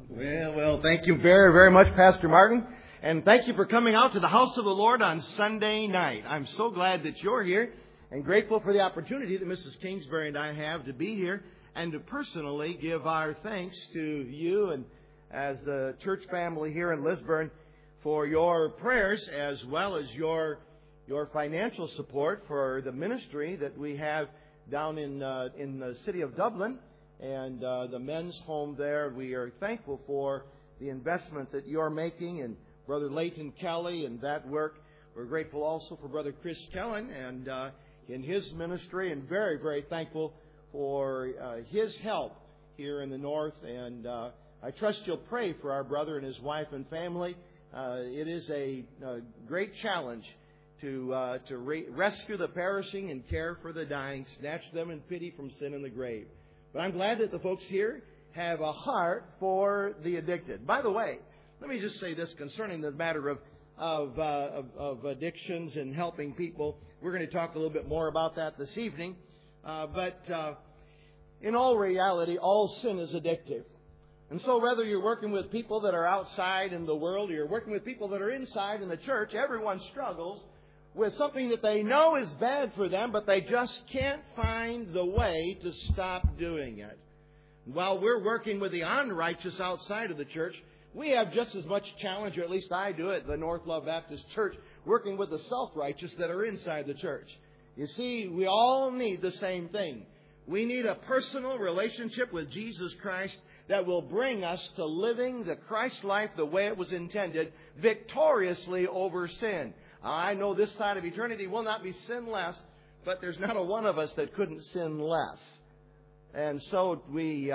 Well, thank you very, very much, Pastor Martin. And thank you for coming out to the house of the Lord on Sunday night. I'm so glad that you're here and grateful for the opportunity that Mrs. Kingsbury and I have to be here and to personally give our thanks to you and as the church family here in Lisburn for your prayers as well as your financial support for the ministry that we have down in the city of Dublin and the men's home there. We are thankful for the investment that you're making and Brother Leighton Kelly and that work. We're grateful also for Brother Chris Kellen and in his ministry, and very, very thankful for his help here in the north. And I trust you'll pray for our brother and his wife and family. It is a great challenge to rescue the perishing and care for the dying, snatch them in pity from sin and the grave. But I'm glad that the folks here have a heart for the addicted. By the way, let me just say this concerning the matter of addictions and helping people. We're going to talk a little bit more about that this evening. But in all reality, all sin is addictive. And so whether you're working with people that are outside in the world or you're working with people that are inside in the church, everyone struggles with something that they know is bad for them, but they just can't find the way to stop doing it. While we're working with the unrighteous outside of the church, we have just as much challenge, or at least I do at the North Love Baptist Church, working with the self-righteous that are inside the church. You see, we all need the same thing. We need a personal relationship with Jesus Christ that will bring us to living the Christ life the way it was intended, victoriously over sin. I know this side of eternity will not be sinless, but there's not a one of us that couldn't sin less. And so we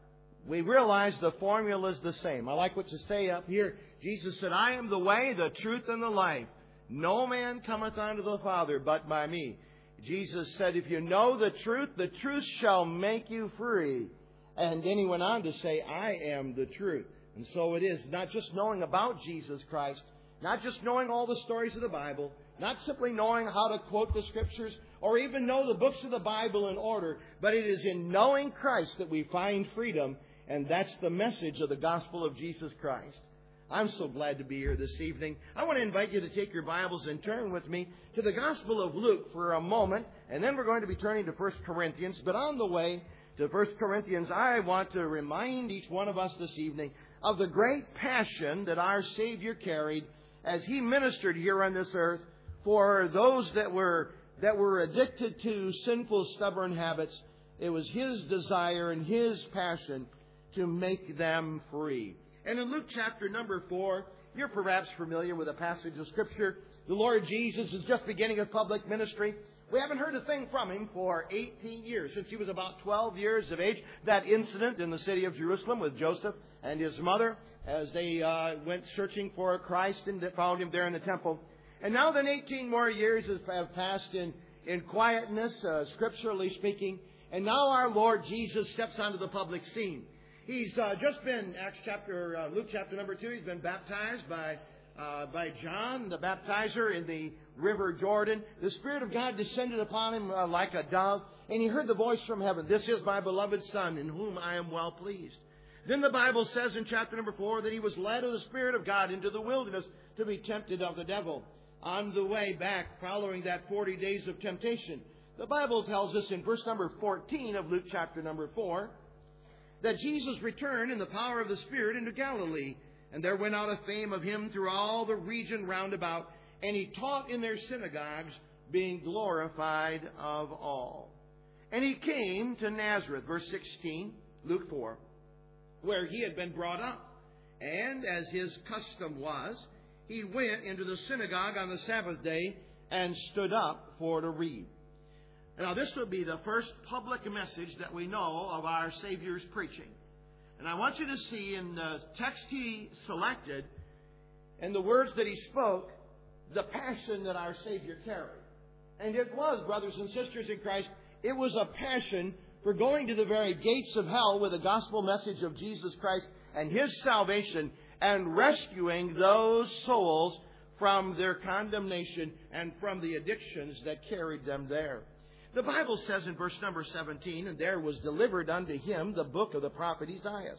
realize the formula is the same. I like what you say up here. Jesus said, I am the way, the truth, and the life. No man cometh unto the Father but by me. Jesus said, if you know the truth shall make you free. And then he went on to say, I am the truth. And so it is not just knowing about Jesus Christ, not just knowing all the stories of the Bible, not simply knowing how to quote the Scriptures or even know the books of the Bible in order, but it is in knowing Christ that we find freedom, and that's the message of the gospel of Jesus Christ. I'm so glad to be here this evening. I want to invite you to take your Bibles and turn with me to the Gospel of Luke for a moment, and then we're going to be turning to 1 Corinthians. But on the way to 1 Corinthians, I want to remind each one of us this evening of the great passion that our Savior carried as He ministered here on this earth for those that were addicted to sinful, stubborn habits. It was His desire and His passion to make them free. And in Luke chapter number 4, you're perhaps familiar with a passage of Scripture. The Lord Jesus is just beginning His public ministry. We haven't heard a thing from Him for 18 years, since He was about 12 years of age. That incident in the city of Jerusalem with Joseph and his mother as they went searching for Christ and found Him there in the temple. And now then 18 more years have passed in quietness, scripturally speaking. And now our Lord Jesus steps onto the public scene. He's just been, Luke chapter number 2, he's been baptized by John, the baptizer, in the river Jordan. The Spirit of God descended upon him like a dove, and he heard the voice from heaven, this is my beloved Son, in whom I am well pleased. Then the Bible says in chapter number 4 that he was led of the Spirit of God into the wilderness to be tempted of the devil. On the way back, following that 40 days of temptation, the Bible tells us in verse number 14 of Luke chapter number 4, that Jesus returned in the power of the Spirit into Galilee. And there went out a fame of Him through all the region round about. And He taught in their synagogues, being glorified of all. And He came to Nazareth, verse 16, Luke 4, where He had been brought up. And as His custom was, He went into the synagogue on the Sabbath day and stood up for to read. Now, this will be the first public message that we know of our Savior's preaching. And I want you to see in the text He selected and the words that He spoke, the passion that our Savior carried. And it was, brothers and sisters in Christ, it was a passion for going to the very gates of hell with the gospel message of Jesus Christ and His salvation and rescuing those souls from their condemnation and from the addictions that carried them there. The Bible says in verse number 17, and there was delivered unto Him the book of the prophet Isaiah.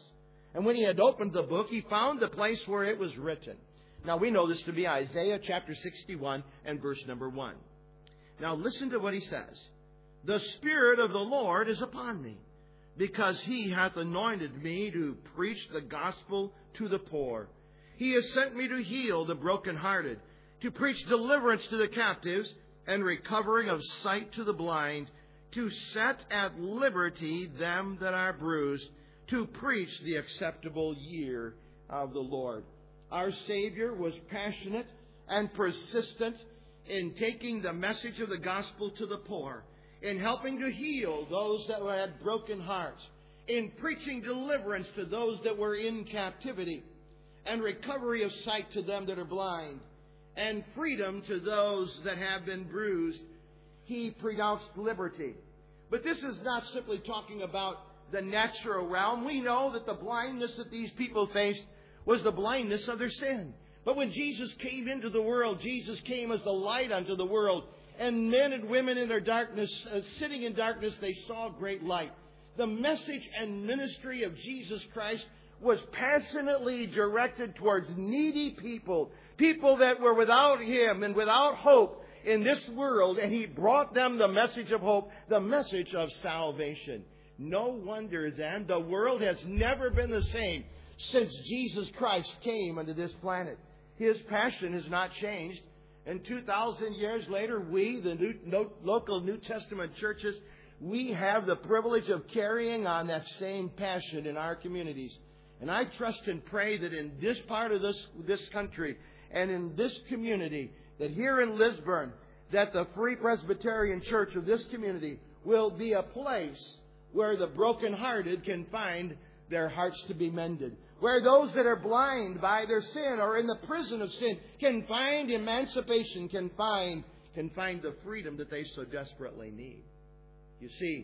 And when he had opened the book, he found the place where it was written. Now we know this to be Isaiah chapter 61 and verse number 1. Now listen to what he says. The Spirit of the Lord is upon me, because he hath anointed me to preach the gospel to the poor. He has sent me to heal the brokenhearted, to preach deliverance to the captives, and recovering of sight to the blind, to set at liberty them that are bruised, to preach the acceptable year of the Lord. Our Savior was passionate and persistent in taking the message of the gospel to the poor, in helping to heal those that had broken hearts, in preaching deliverance to those that were in captivity, and recovery of sight to them that are blind, and freedom to those that have been bruised. He pronounced liberty. But this is not simply talking about the natural realm. We know that the blindness that these people faced was the blindness of their sin. But when Jesus came into the world, Jesus came as the light unto the world. And men and women in their darkness, sitting in darkness, they saw great light. The message and ministry of Jesus Christ was passionately directed towards needy people, people that were without Him and without hope in this world, and He brought them the message of hope, the message of salvation. No wonder then the world has never been the same since Jesus Christ came onto this planet. His passion has not changed. And 2,000 years later, we, the local New Testament churches, we have the privilege of carrying on that same passion in our communities. And I trust and pray that in this part of this country and in this community, that here in Lisburn, that the Free Presbyterian Church of this community will be a place where the brokenhearted can find their hearts to be mended, where those that are blind by their sin or in the prison of sin can find emancipation, can find the freedom that they so desperately need. You see,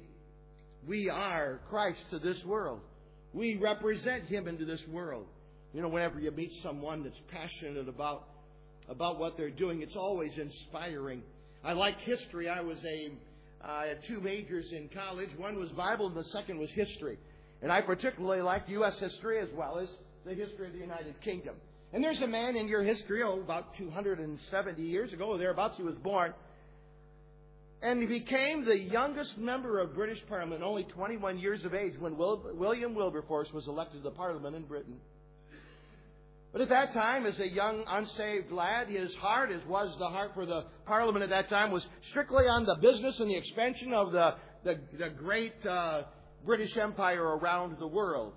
we are Christ to this world. We represent Him into this world. You know, whenever you meet someone that's passionate about what they're doing, it's always inspiring. I like history. I had two majors in college. One was Bible and the second was history. And I particularly liked U.S. history as well as the history of the United Kingdom. And there's a man in your history, about 270 years ago, or thereabouts, he was born. And he became the youngest member of British Parliament, only 21 years of age, when William Wilberforce was elected to the Parliament in Britain. But at that time, as a young, unsaved lad, his heart, as was the heart for the Parliament at that time, was strictly on the business and the expansion of the great British Empire around the world.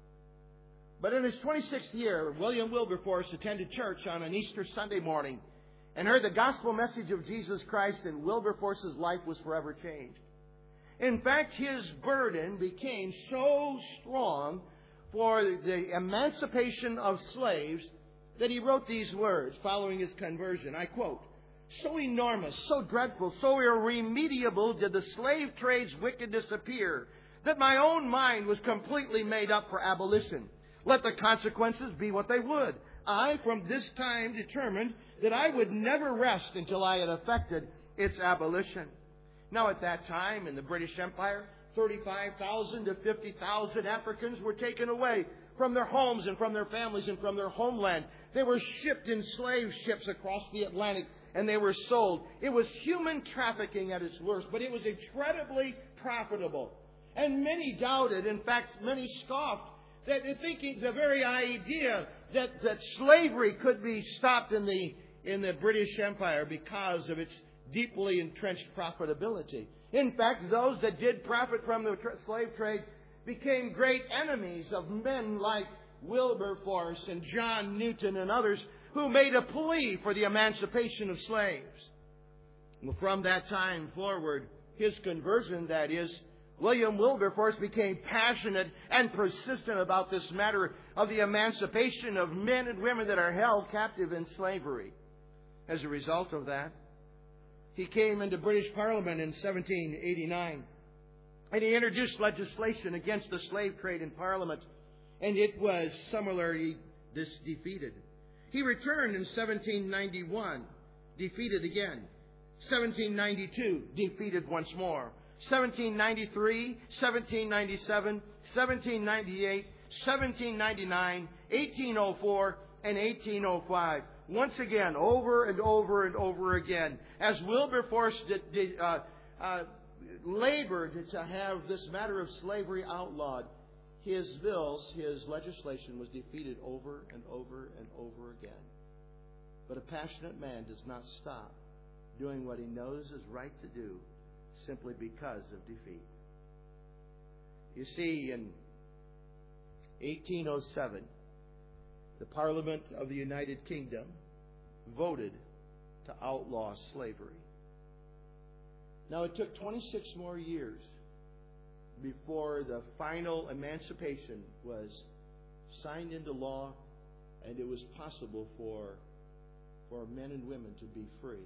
But in his 26th year, William Wilberforce attended church on an Easter Sunday morning and heard the gospel message of Jesus Christ, and Wilberforce's life was forever changed. In fact, his burden became so strong for the emancipation of slaves that he wrote these words following his conversion. I quote, "So enormous, so dreadful, so irremediable did the slave trade's wickedness appear, that my own mind was completely made up for abolition. Let the consequences be what they would. I, from this time, determined that I would never rest until I had effected its abolition." Now, at that time in the British Empire, 35,000 to 50,000 Africans were taken away from their homes and from their families and from their homeland. They were shipped in slave ships across the Atlantic, and they were sold. It was human trafficking at its worst, but it was incredibly profitable. And many doubted, in fact, many scoffed, that thinking the very idea that slavery could be stopped in the British Empire because of its deeply entrenched profitability. In fact, those that did profit from the slave trade became great enemies of men like Wilberforce and John Newton and others who made a plea for the emancipation of slaves. Well, from that time forward, his conversion, that is, William Wilberforce became passionate and persistent about this matter of the emancipation of men and women that are held captive in slavery. As a result of that, he came into British Parliament in 1789, and he introduced legislation against the slave trade in Parliament, and it was similarly defeated. He returned in 1791, defeated again. 1792, defeated once more. 1793, 1797, 1798, 1799, 1804, and 1805. Once again, over and over and over again, as Wilberforce labored to have this matter of slavery outlawed, his bills, his legislation was defeated over and over and over again. But a passionate man does not stop doing what he knows is right to do simply because of defeat. You see, in 1807, the Parliament of the United Kingdom voted to outlaw slavery. Now, it took 26 more years before the final emancipation was signed into law and it was possible for men and women to be free.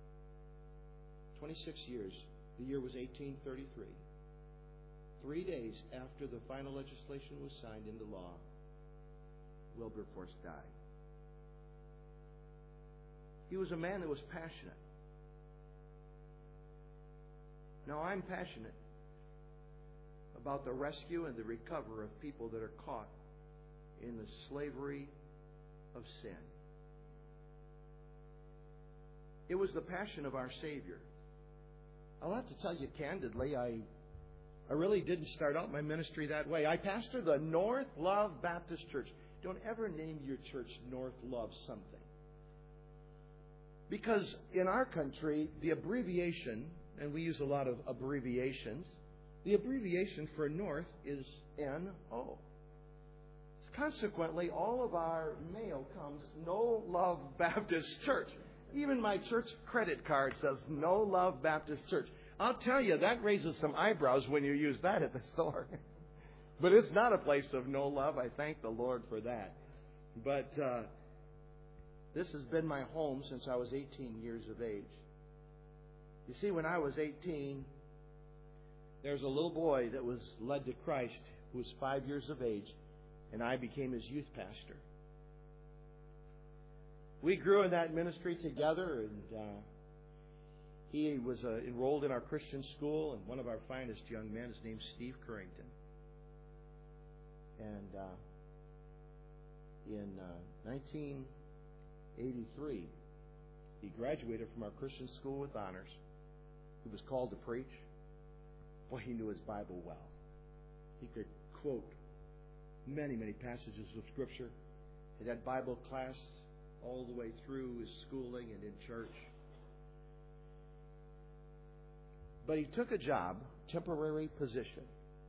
26 years. The year was 1833. 3 days after the final legislation was signed into law, Wilberforce died. He was a man that was passionate. Now, I'm passionate about the rescue and the recovery of people that are caught in the slavery of sin. It was the passion of our Savior. I'll have to tell you candidly, I really didn't start out my ministry that way. I pastor the North Love Baptist Church. Don't ever name your church North Love something. Because in our country, the abbreviation, and we use a lot of abbreviations, the abbreviation for North is N-O. Consequently, all of our mail comes No Love Baptist Church. Even my church credit card says No Love Baptist Church. I'll tell you, that raises some eyebrows when you use that at the store. But it's not a place of no love. I thank the Lord for that. But this has been my home since I was 18 years of age. You see, when I was 18, there was a little boy that was led to Christ who was 5 years of age, and I became his youth pastor. We grew in that ministry together, and he was enrolled in our Christian school, and one of our finest young men is named Steve Currington. And in 1983, he graduated from our Christian school with honors. He was called to preach. Boy, he knew his Bible well. He could quote many, many passages of Scripture. He had Bible class all the way through his schooling and in church. But he took a job, temporary position,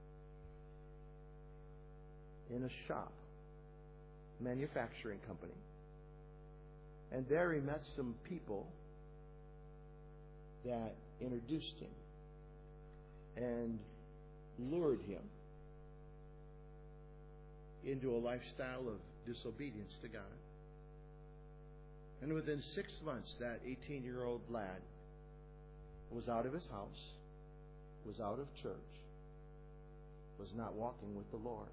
in a shop, manufacturing company. And there he met some people that introduced him and lured him into a lifestyle of disobedience to God. And within 6 months, that 18-year-old lad was out of his house, was out of church, was not walking with the Lord.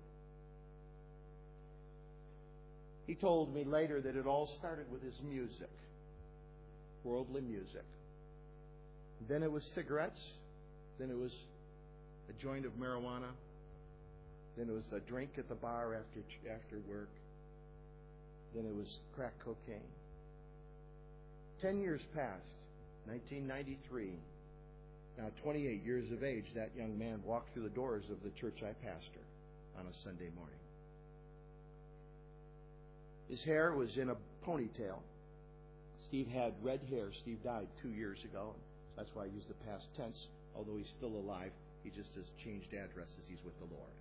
He told me later that it all started with his music, worldly music. Then it was cigarettes. Then it was a joint of marijuana. Then it was a drink at the bar after work. Then it was crack cocaine. 10 years passed. 1993. Now, 28 years of age, that young man walked through the doors of the church I pastor on a Sunday morning. His hair was in a ponytail. Steve had red hair. Steve died 2 years ago. That's why I use the past tense. Although he's still alive, he just has changed addresses. He's with the Lord.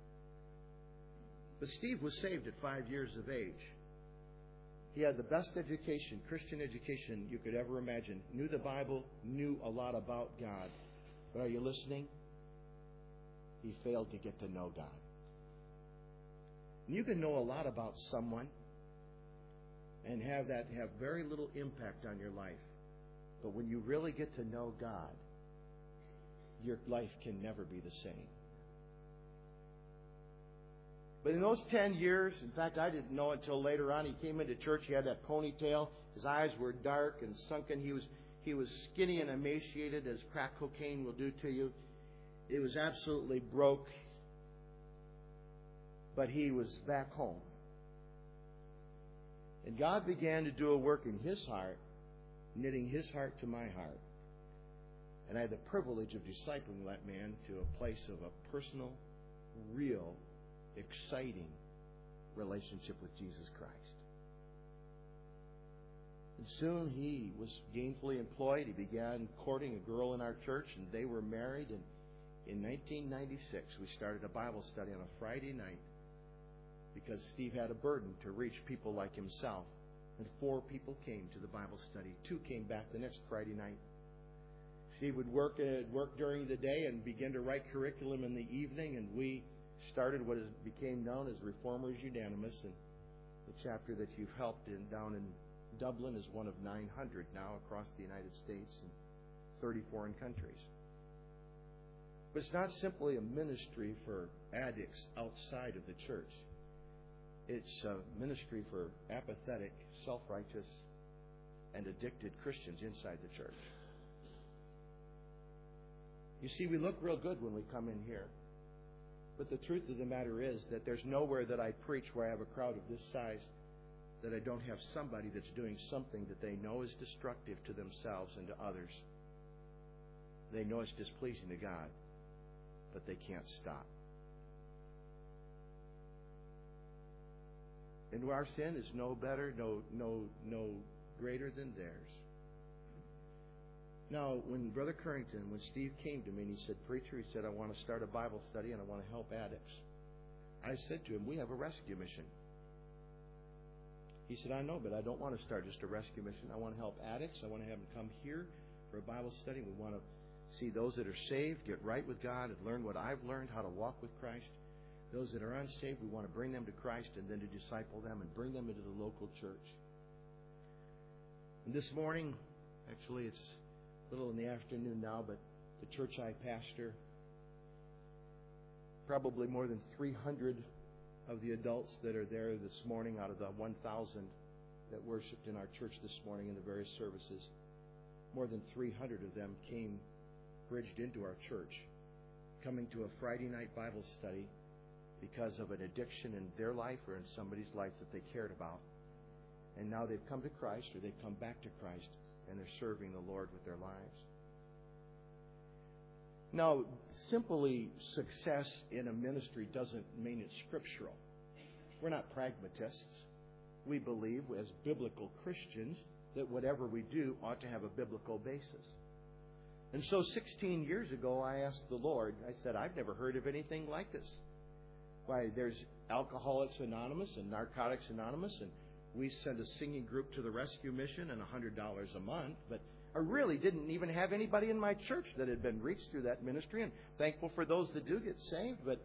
But Steve was saved at 5 years of age. He had the best education, Christian education you could ever imagine. Knew the Bible, knew a lot about God. But are you listening? He failed to get to know God. And you can know a lot about someone and have very little impact on your life. But when you really get to know God, your life can never be the same. But in those 10 years, in fact, I didn't know until later on, he came into church, he had that ponytail, his eyes were dark and sunken, he was skinny and emaciated, as crack cocaine will do to you. It was absolutely broke. but he was back home. And God began to do a work in his heart, knitting his heart to my heart. And I had the privilege of discipling that man to a place of a personal, real, exciting relationship with Jesus Christ. And soon he was gainfully employed. He began courting a girl in our church, and they were married. And in 1996, we started a Bible study on a Friday night because Steve had a burden to reach people like himself. And 4 people came to the Bible study. 2 came back the next Friday night. Steve would work during the day and begin to write curriculum in the evening, and we started what became known as Reformers Unanimous. And the chapter that you've helped in down in Dublin is one of 900 now across the United States and 30 foreign countries. But it's not simply a ministry for addicts outside of the church. It's a ministry for apathetic, self-righteous, and addicted Christians inside the church. You see, we look real good when we come in here. But the truth of the matter is that there's nowhere that I preach where I have a crowd of this size that I don't have somebody that's doing something that they know is destructive to themselves and to others. They know it's displeasing to God, but they can't stop. And our sin is no better, no greater than theirs. Now, when Brother Currington, when Steve came to me and he said, "Preacher," he said, "I want to start a Bible study and I want to help addicts." I said to him, "We have a rescue mission." He said, "I know, but I don't want to start just a rescue mission. I want to help addicts. I want to have them come here for a Bible study. We want to see those that are saved get right with God and learn what I've learned, how to walk with Christ. Those that are unsaved, we want to bring them to Christ and then to disciple them and bring them into the local church." And this morning, actually it's a little in the afternoon now, but the church I pastor, probably more than 300 of the adults that are there this morning out of the 1,000 that worshiped in our church this morning in the various services, more than 300 of them came bridged into our church, coming to a Friday night Bible study because of an addiction in their life or in somebody's life that they cared about. And now they've come to Christ, or they've come back to Christ, and they're serving the Lord with their lives. Now, simply success in a ministry doesn't mean it's scriptural. We're not pragmatists. We believe, as biblical Christians, that whatever we do ought to have a biblical basis. And so 16 years ago, I asked the Lord, I said, "I've never heard of anything like this. Why, there's Alcoholics Anonymous and Narcotics Anonymous, and we send a singing group to the rescue mission and $100 a month, but I really didn't even have anybody in my church that had been reached through that ministry, and thankful for those that do get saved, but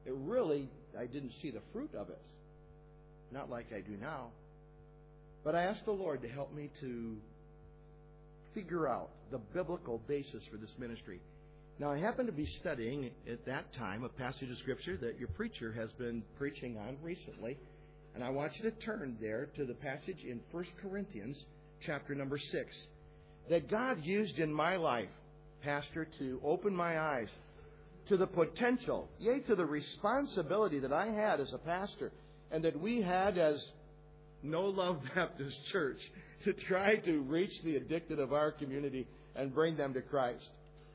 I didn't see the fruit of it. Not like I do now. But I asked the Lord to help me to figure out the biblical basis for this ministry. Now, I happened to be studying at that time a passage of Scripture that your preacher has been preaching on recently, and I want you to turn there to the passage in 1 Corinthians chapter number 6 that God used in my life, Pastor, to open my eyes to the potential, yea, to the responsibility that I had as a pastor and that we had as No Love Baptist Church to try to reach the addicted of our community and bring them to Christ.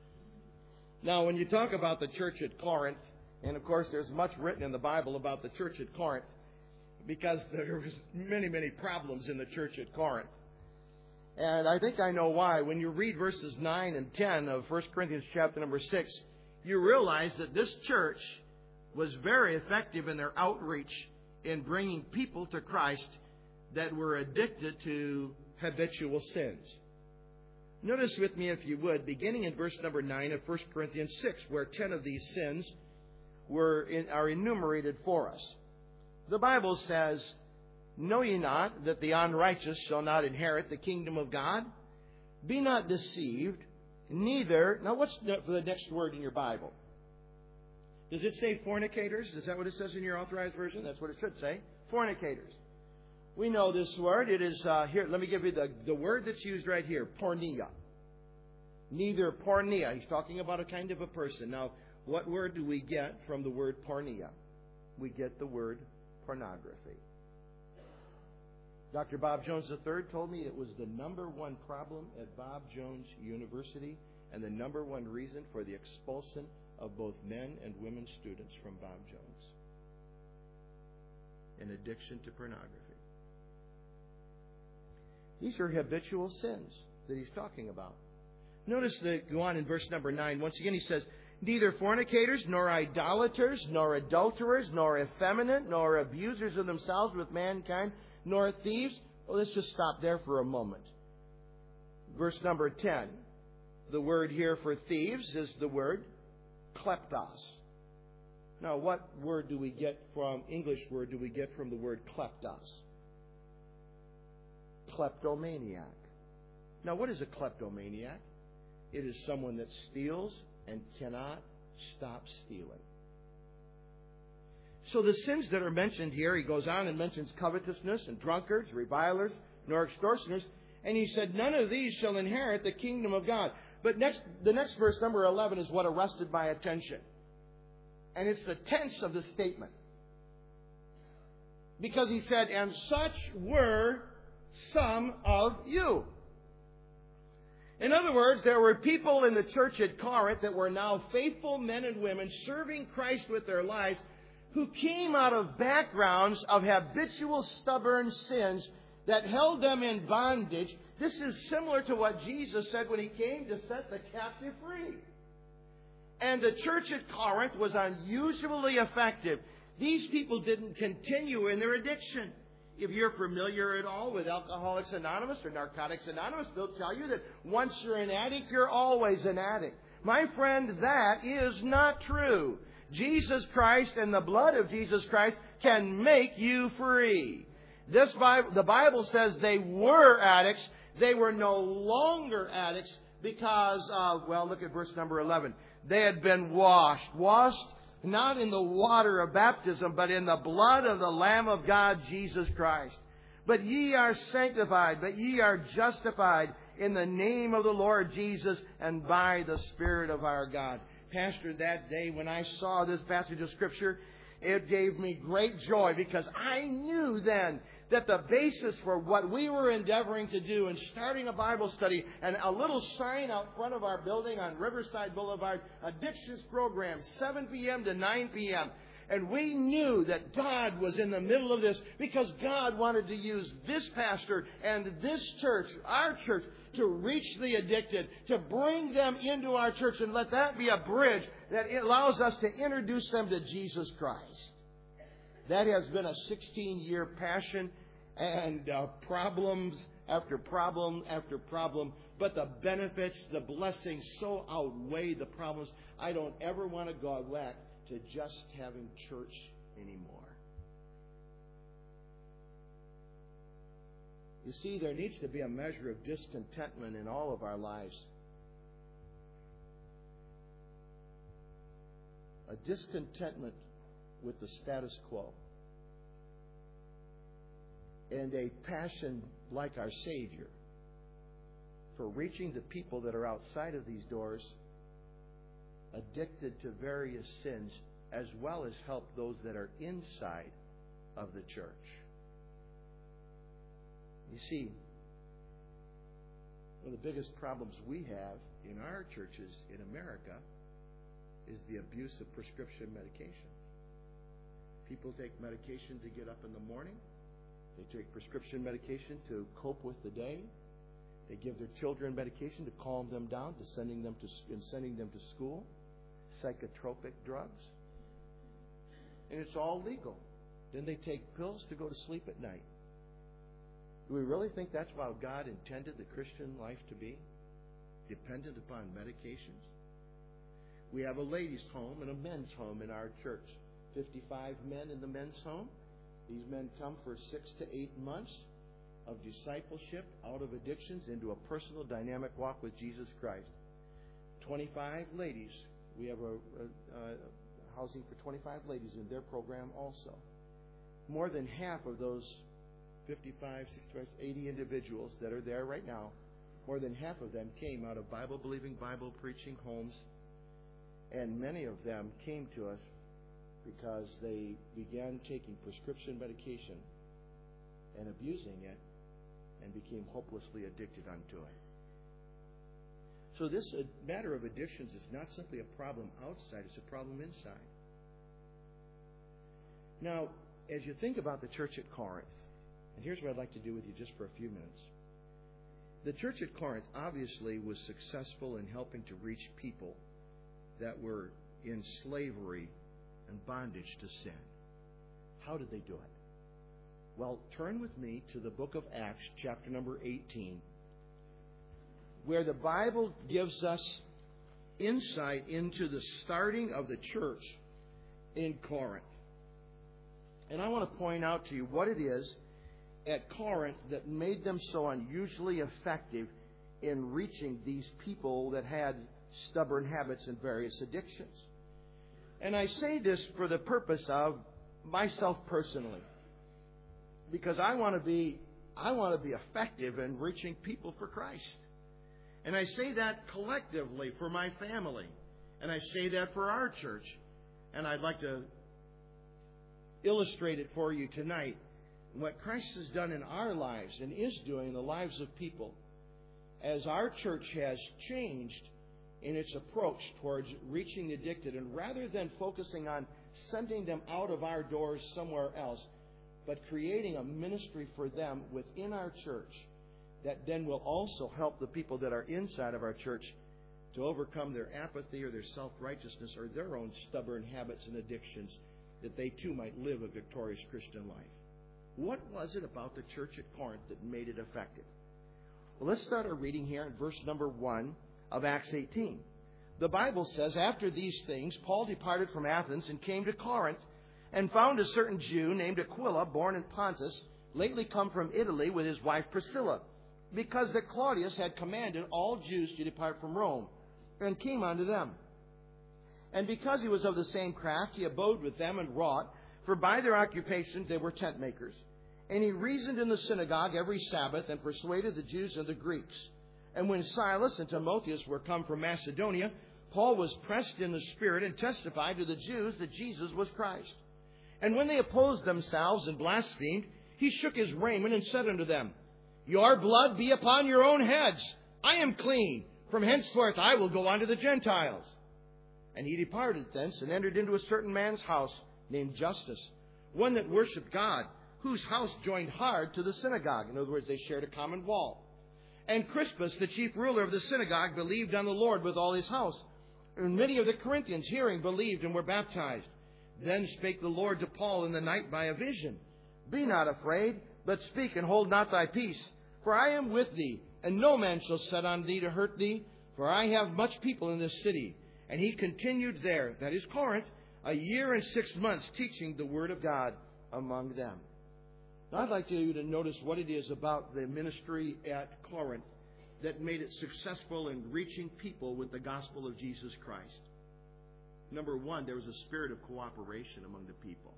Now, when you talk about the church at Corinth, and of course there's much written in the Bible about the church at Corinth because there was many, many problems in the church at Corinth. And I think I know why. When you read verses 9 and 10 of 1 Corinthians chapter number 6, you realize that this church was very effective in their outreach in bringing people to Christ that were addicted to habitual sins. Notice with me, if you would, beginning in verse number 9 of 1 Corinthians 6, where 10 of these sins are enumerated for us. The Bible says, "Know ye not that the unrighteous shall not inherit the kingdom of God? Be not deceived, neither..." Now, what's the next word in your Bible? Does it say fornicators? Is that what it says in your authorized version? That's what it should say. Fornicators. We know this word. It is here. Let me give you the word that's used right here. Porneia. Neither porneia. He's talking about a kind of a person. Now, what word do we get from the word porneia? we get the word pornography. Dr. Bob Jones III told me it was the number one problem at Bob Jones University and the number one reason for the expulsion of both men and women students from Bob Jones. An addiction to pornography. These are habitual sins that he's talking about. Notice that go on in verse number 9. Once again he says, neither fornicators, nor idolaters, nor adulterers, nor effeminate, nor abusers of themselves with mankind, nor thieves. Well, let's just stop there for a moment. Verse number 10. The word here for thieves is the word kleptos. Now, what word do we get from, English word do we get from the word kleptos? Kleptomaniac. Now, what is a kleptomaniac? It is someone that steals and cannot stop stealing. So the sins that are mentioned here, he goes on and mentions covetousness and drunkards, revilers, nor extortioners. And he said, none of these shall inherit the kingdom of God. But the next verse, number 11, is what arrested my attention. And it's the tense of the statement. Because he said, and such were some of you. In other words, there were people in the church at Corinth that were now faithful men and women serving Christ with their lives who came out of backgrounds of habitual stubborn sins that held them in bondage. This is similar to what Jesus said when he came to set the captive free. And the church at Corinth was unusually effective. These people didn't continue in their addiction. If you're familiar at all with Alcoholics Anonymous or Narcotics Anonymous, they'll tell you that once you're an addict, you're always an addict. My friend, that is not true. Jesus Christ and the blood of Jesus Christ can make you free. The Bible says they were addicts. They were no longer addicts because of, well, look at verse number 11. They had been washed. Washed not in the water of baptism, but in the blood of the Lamb of God, Jesus Christ. But ye are sanctified, but ye are justified in the name of the Lord Jesus and by the Spirit of our God. Pastor, that day when I saw this passage of Scripture, it gave me great joy because I knew then that the basis for what we were endeavoring to do in starting a Bible study and a little sign out front of our building on Riverside Boulevard, Addictions Program, 7 p.m. to 9 p.m. And we knew that God was in the middle of this because God wanted to use this pastor and this church, our church, to reach the addicted, to bring them into our church and let that be a bridge that allows us to introduce them to Jesus Christ. That has been a 16-year passion and problems after problem after problem. But the benefits, the blessings so outweigh the problems. I don't ever want to go back to just having church anymore. You see, there needs to be a measure of discontentment in all of our lives. A discontentment with the status quo. And a passion like our Savior for reaching the people that are outside of these doors, addicted to various sins, as well as help those that are inside of the church. You see, one of the biggest problems we have in our churches in America is the abuse of prescription medication. People take medication to get up in the morning. They take prescription medication to cope with the day. They give their children medication to calm them down, to sending them to school. Psychotropic drugs. And it's all legal. Then they take pills to go to sleep at night. Do we really think that's how God intended the Christian life to be? Dependent upon medications? We have a ladies' home and a men's home in our church. 55 men in the men's home. These men come for 6 to 8 months of discipleship out of addictions into a personal dynamic walk with Jesus Christ. 25 ladies. We have a housing for 25 ladies in their program also. More than half of those 55, 65, 80 individuals that are there right now, more than half of them came out of Bible-believing, Bible-preaching homes. And many of them came to us because they began taking prescription medication and abusing it and became hopelessly addicted unto it. So this matter of addictions is not simply a problem outside, it's a problem inside. Now, as you think about the church at Corinth, and here's what I'd like to do with you just for a few minutes. The church at Corinth obviously was successful in helping to reach people that were in slavery and bondage to sin. How did they do it? Well, turn with me to the book of Acts, chapter number 18, where the Bible gives us insight into the starting of the church in Corinth. And I want to point out to you what it is at Corinth that made them so unusually effective in reaching these people that had stubborn habits and various addictions. And I say this for the purpose of myself personally, because I want to be effective in reaching people for Christ. And I say that collectively for my family, and I say that for our church. And I'd like to illustrate it for you tonight. What Christ has done in our lives and is doing in the lives of people as our church has changed in its approach towards reaching the addicted, and rather than focusing on sending them out of our doors somewhere else, but creating a ministry for them within our church that then will also help the people that are inside of our church to overcome their apathy or their self-righteousness or their own stubborn habits and addictions, that they too might live a victorious Christian life. What was it about the church at Corinth that made it effective? Well, let's start our reading here in verse number 1 of Acts 18. The Bible says, "After these things, Paul departed from Athens and came to Corinth, and found a certain Jew named Aquila, born in Pontus, lately come from Italy with his wife Priscilla, because that Claudius had commanded all Jews to depart from Rome, and came unto them. And because he was of the same craft, he abode with them and wrought, for by their occupations they were tent makers. And he reasoned in the synagogue every Sabbath, and persuaded the Jews and the Greeks. And when Silas and Timotheus were come from Macedonia, Paul was pressed in the Spirit, and testified to the Jews that Jesus was Christ. And when they opposed themselves and blasphemed, he shook his raiment and said unto them, Your blood be upon your own heads. I am clean. From henceforth I will go unto the Gentiles. And he departed thence, and entered into a certain man's house, named Justus, one that worshipped God, whose house joined hard to the synagogue. In other words, they shared a common wall. And Crispus, the chief ruler of the synagogue, believed on the Lord with all his house. And many of the Corinthians, hearing, believed and were baptized. Then spake the Lord to Paul in the night by a vision, Be not afraid, but speak, and hold not thy peace. For I am with thee, and no man shall set on thee to hurt thee, for I have much people in this city. And he continued there, that is Corinth, 1 year and 6 months, teaching the word of God among them. Now I'd like you to notice what it is about the ministry at Corinth that made it successful in reaching people with the gospel of Jesus Christ. Number one, there was a spirit of cooperation among the people.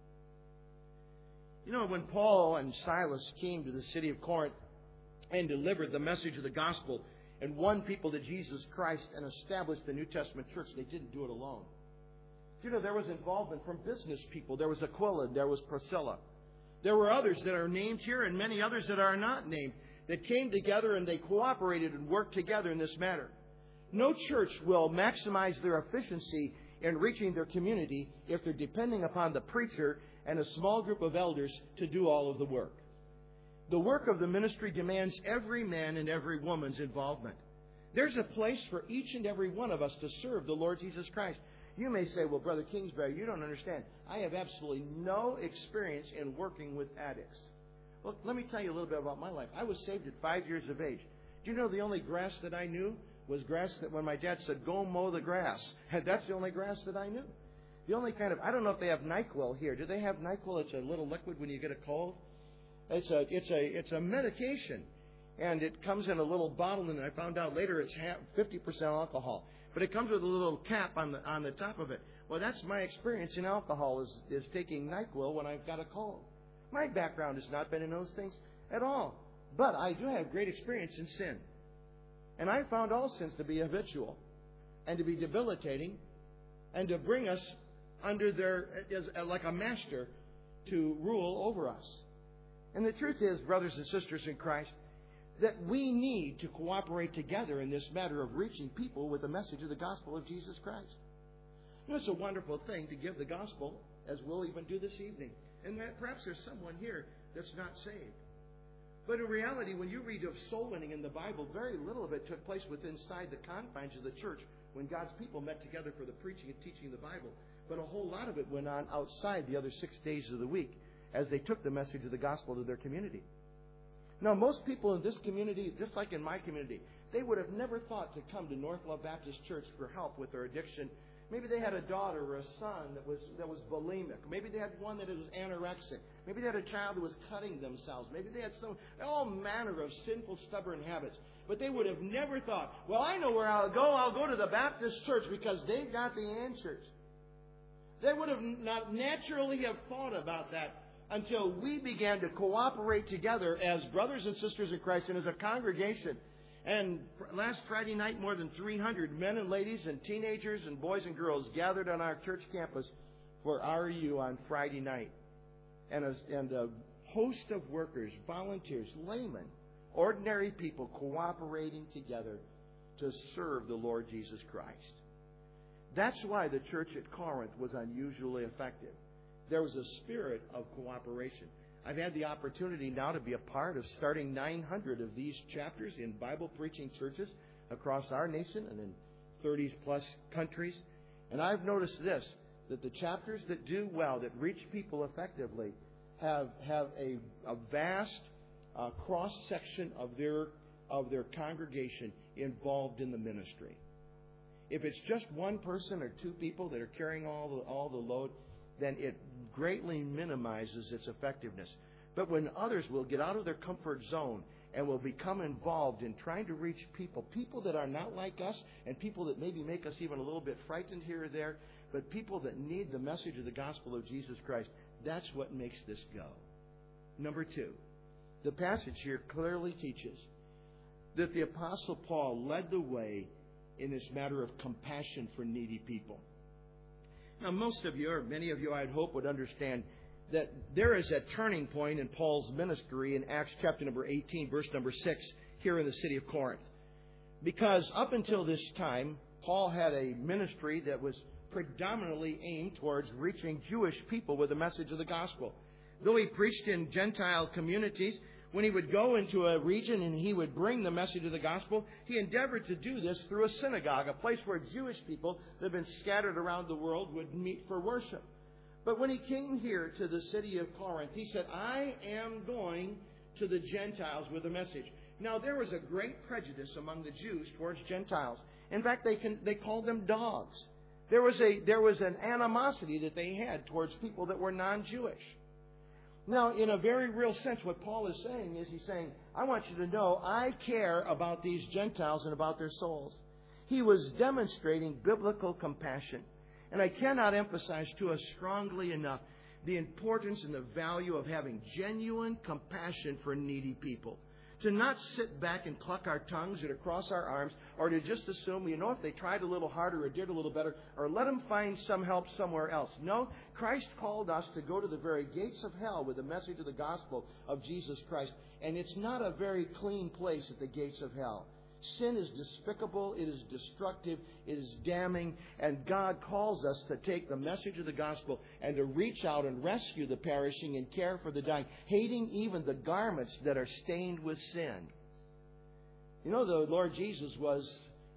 You know, when Paul and Silas came to the city of Corinth and delivered the message of the gospel and won people to Jesus Christ and established the New Testament church, they didn't do it alone. You know, there was involvement from business people. There was Aquila, there was Priscilla. There were others that are named here and many others that are not named that came together and they cooperated and worked together in this matter. No church will maximize their efficiency in reaching their community if they're depending upon the preacher and a small group of elders to do all of the work. The work of the ministry demands every man and every woman's involvement. There's a place for each and every one of us to serve the Lord Jesus Christ. You may say, well, Brother Kingsbury, you don't understand. I have absolutely no experience in working with addicts. Well, let me tell you a little bit about my life. I was saved at 5 years of age. Do you know the only grass that I knew was grass that when my dad said, go mow the grass, that's the only grass that I knew. The only kind of, I don't know if they have NyQuil here. Do they have NyQuil? It's a little liquid when you get a cold. It's a medication, and it comes in a little bottle, and I found out later it's 50% alcohol. But it comes with a little cap on the top of it. Well, that's my experience in alcohol is taking NyQuil when I've got a cold. My background has not been in those things at all. But I do have great experience in sin. And I found all sins to be habitual and to be debilitating and to bring us under like a master to rule over us. And the truth is, brothers and sisters in Christ, that we need to cooperate together in this matter of reaching people with the message of the gospel of Jesus Christ. You know, it's a wonderful thing to give the gospel, as we'll even do this evening. And perhaps there's someone here that's not saved. But in reality, when you read of soul winning in the Bible, very little of it took place within the confines of the church when God's people met together for the preaching and teaching of the Bible. But a whole lot of it went on outside the other 6 days of the week as they took the message of the gospel to their community. Now, most people in this community, just like in my community, they would have never thought to come to North Love Baptist Church for help with their addiction. Maybe they had a daughter or a son that was bulimic. Maybe they had one that was anorexic. Maybe they had a child that was cutting themselves. Maybe they had all manner of sinful, stubborn habits. But they would have never thought, well, I know where I'll go. I'll go to the Baptist church because they've got the answers. They would have not naturally have thought about that until we began to cooperate together as brothers and sisters in Christ and as a congregation. And last Friday night, more than 300 men and ladies and teenagers and boys and girls gathered on our church campus for RU on Friday night. And a host of workers, volunteers, laymen, ordinary people cooperating together to serve the Lord Jesus Christ. That's why the church at Corinth was unusually effective. There was a spirit of cooperation. I've had the opportunity now to be a part of starting 900 of these chapters in Bible preaching churches across our nation and in 30 plus countries. And I've noticed this, that the chapters that do well, that reach people effectively, have a vast cross-section of their congregation involved in the ministry. If it's just one person or two people that are carrying all the load, then it greatly minimizes its effectiveness. But when others will get out of their comfort zone and will become involved in trying to reach people that are not like us, and people that maybe make us even a little bit frightened here or there, but people that need the message of the gospel of Jesus Christ, that's what makes this go. Number 2, the passage here clearly teaches that the Apostle Paul led the way in this matter of compassion for needy people. Now, most of you, or many of you, I'd hope, would understand that there is a turning point in Paul's ministry in Acts chapter number 18, verse number 6, here in the city of Corinth. Because up until this time, Paul had a ministry that was predominantly aimed towards reaching Jewish people with the message of the gospel. Though he preached in Gentile communities, when he would go into a region and he would bring the message of the gospel, he endeavored to do this through a synagogue, a place where Jewish people that have been scattered around the world would meet for worship. But when he came here to the city of Corinth, he said, I am going to the Gentiles with a message. Now, there was a great prejudice among the Jews towards Gentiles. In fact, they called them dogs. There was an animosity that they had towards people that were non-Jewish. Now, in a very real sense, what Paul is saying is, he's saying, I want you to know I care about these Gentiles and about their souls. He was demonstrating biblical compassion. And I cannot emphasize to us strongly enough the importance and the value of having genuine compassion for needy people. To not sit back and cluck our tongues or to cross our arms or to just assume, if they tried a little harder or did a little better, or let them find some help somewhere else. No, Christ called us to go to the very gates of hell with the message of the gospel of Jesus Christ. And it's not a very clean place at the gates of hell. Sin is despicable, it is destructive, it is damning, and God calls us to take the message of the gospel and to reach out and rescue the perishing and care for the dying, hating even the garments that are stained with sin. The Lord Jesus was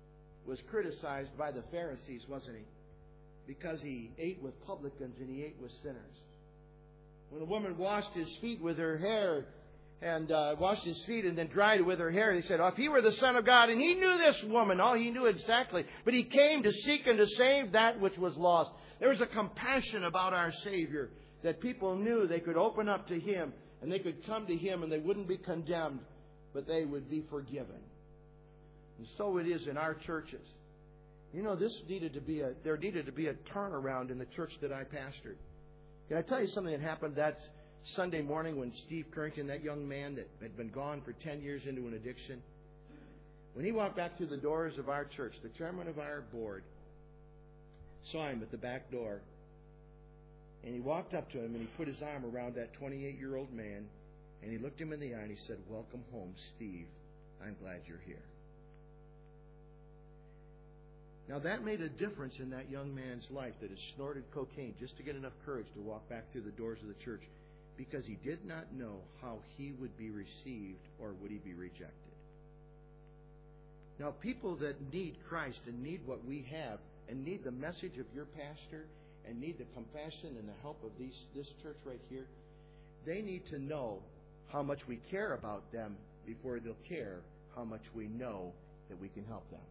criticized by the Pharisees, wasn't he? Because he ate with publicans and he ate with sinners. When a woman washed his feet with her hair, and washed his feet and then dried it with her hair. He said, if he were the Son of God, and he knew this woman, he knew exactly. But he came to seek and to save that which was lost. There was a compassion about our Savior that people knew they could open up to Him and they could come to Him and they wouldn't be condemned, but they would be forgiven. And so it is in our churches. There needed to be a turnaround in the church that I pastored. Can I tell you something that happened that Sunday morning when Steve Currington, that young man that had been gone for 10 years into an addiction, when he walked back through the doors of our church, the chairman of our board saw him at the back door And he walked up to him and he put his arm around that 28-year-old man and he looked him in the eye and he said, "Welcome home, Steve. I'm glad you're here." Now that made a difference in that young man's life that had snorted cocaine just to get enough courage to walk back through the doors of the church, because he did not know how he would be received or would he be rejected. Now, people that need Christ and need what we have and need the message of your pastor and need the compassion and the help of this church right here, they need to know how much we care about them before they'll care how much we know that we can help them.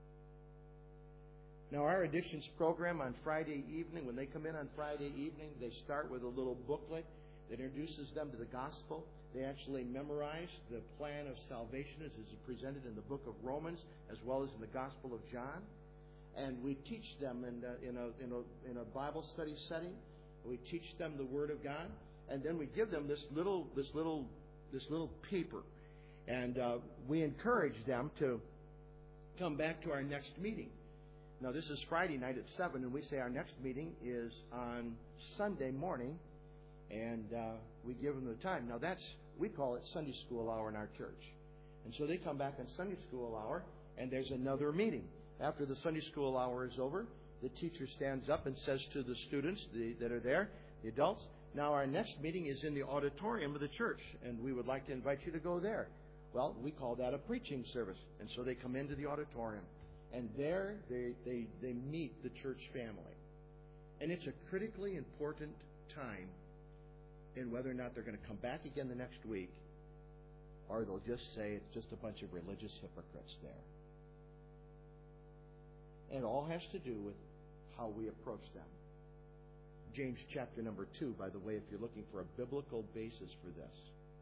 Now, our addictions program on Friday evening, when they come in on Friday evening, they start with a little booklet that introduces them to the gospel. They actually memorize the plan of salvation as is presented in the book of Romans as well as in the Gospel of John. And we teach them in a Bible study setting. We teach them the Word of God, and then we give them this little paper, and we encourage them to come back to our next meeting. Now, this is Friday night at 7, and we say our next meeting is on Sunday morning, and we give them the time. Now, we call it Sunday school hour in our church. And so they come back on Sunday school hour, and there's another meeting. After the Sunday school hour is over, the teacher stands up and says to the students that are there, the adults, "Now our next meeting is in the auditorium of the church, and we would like to invite you to go there." Well, we call that a preaching service. And so they come into the auditorium, and there they meet the church family. And it's a critically important time in whether or not they're going to come back again the next week, or they'll just say it's just a bunch of religious hypocrites there. And it all has to do with how we approach them. James chapter number 2, by the way, if you're looking for a biblical basis for this.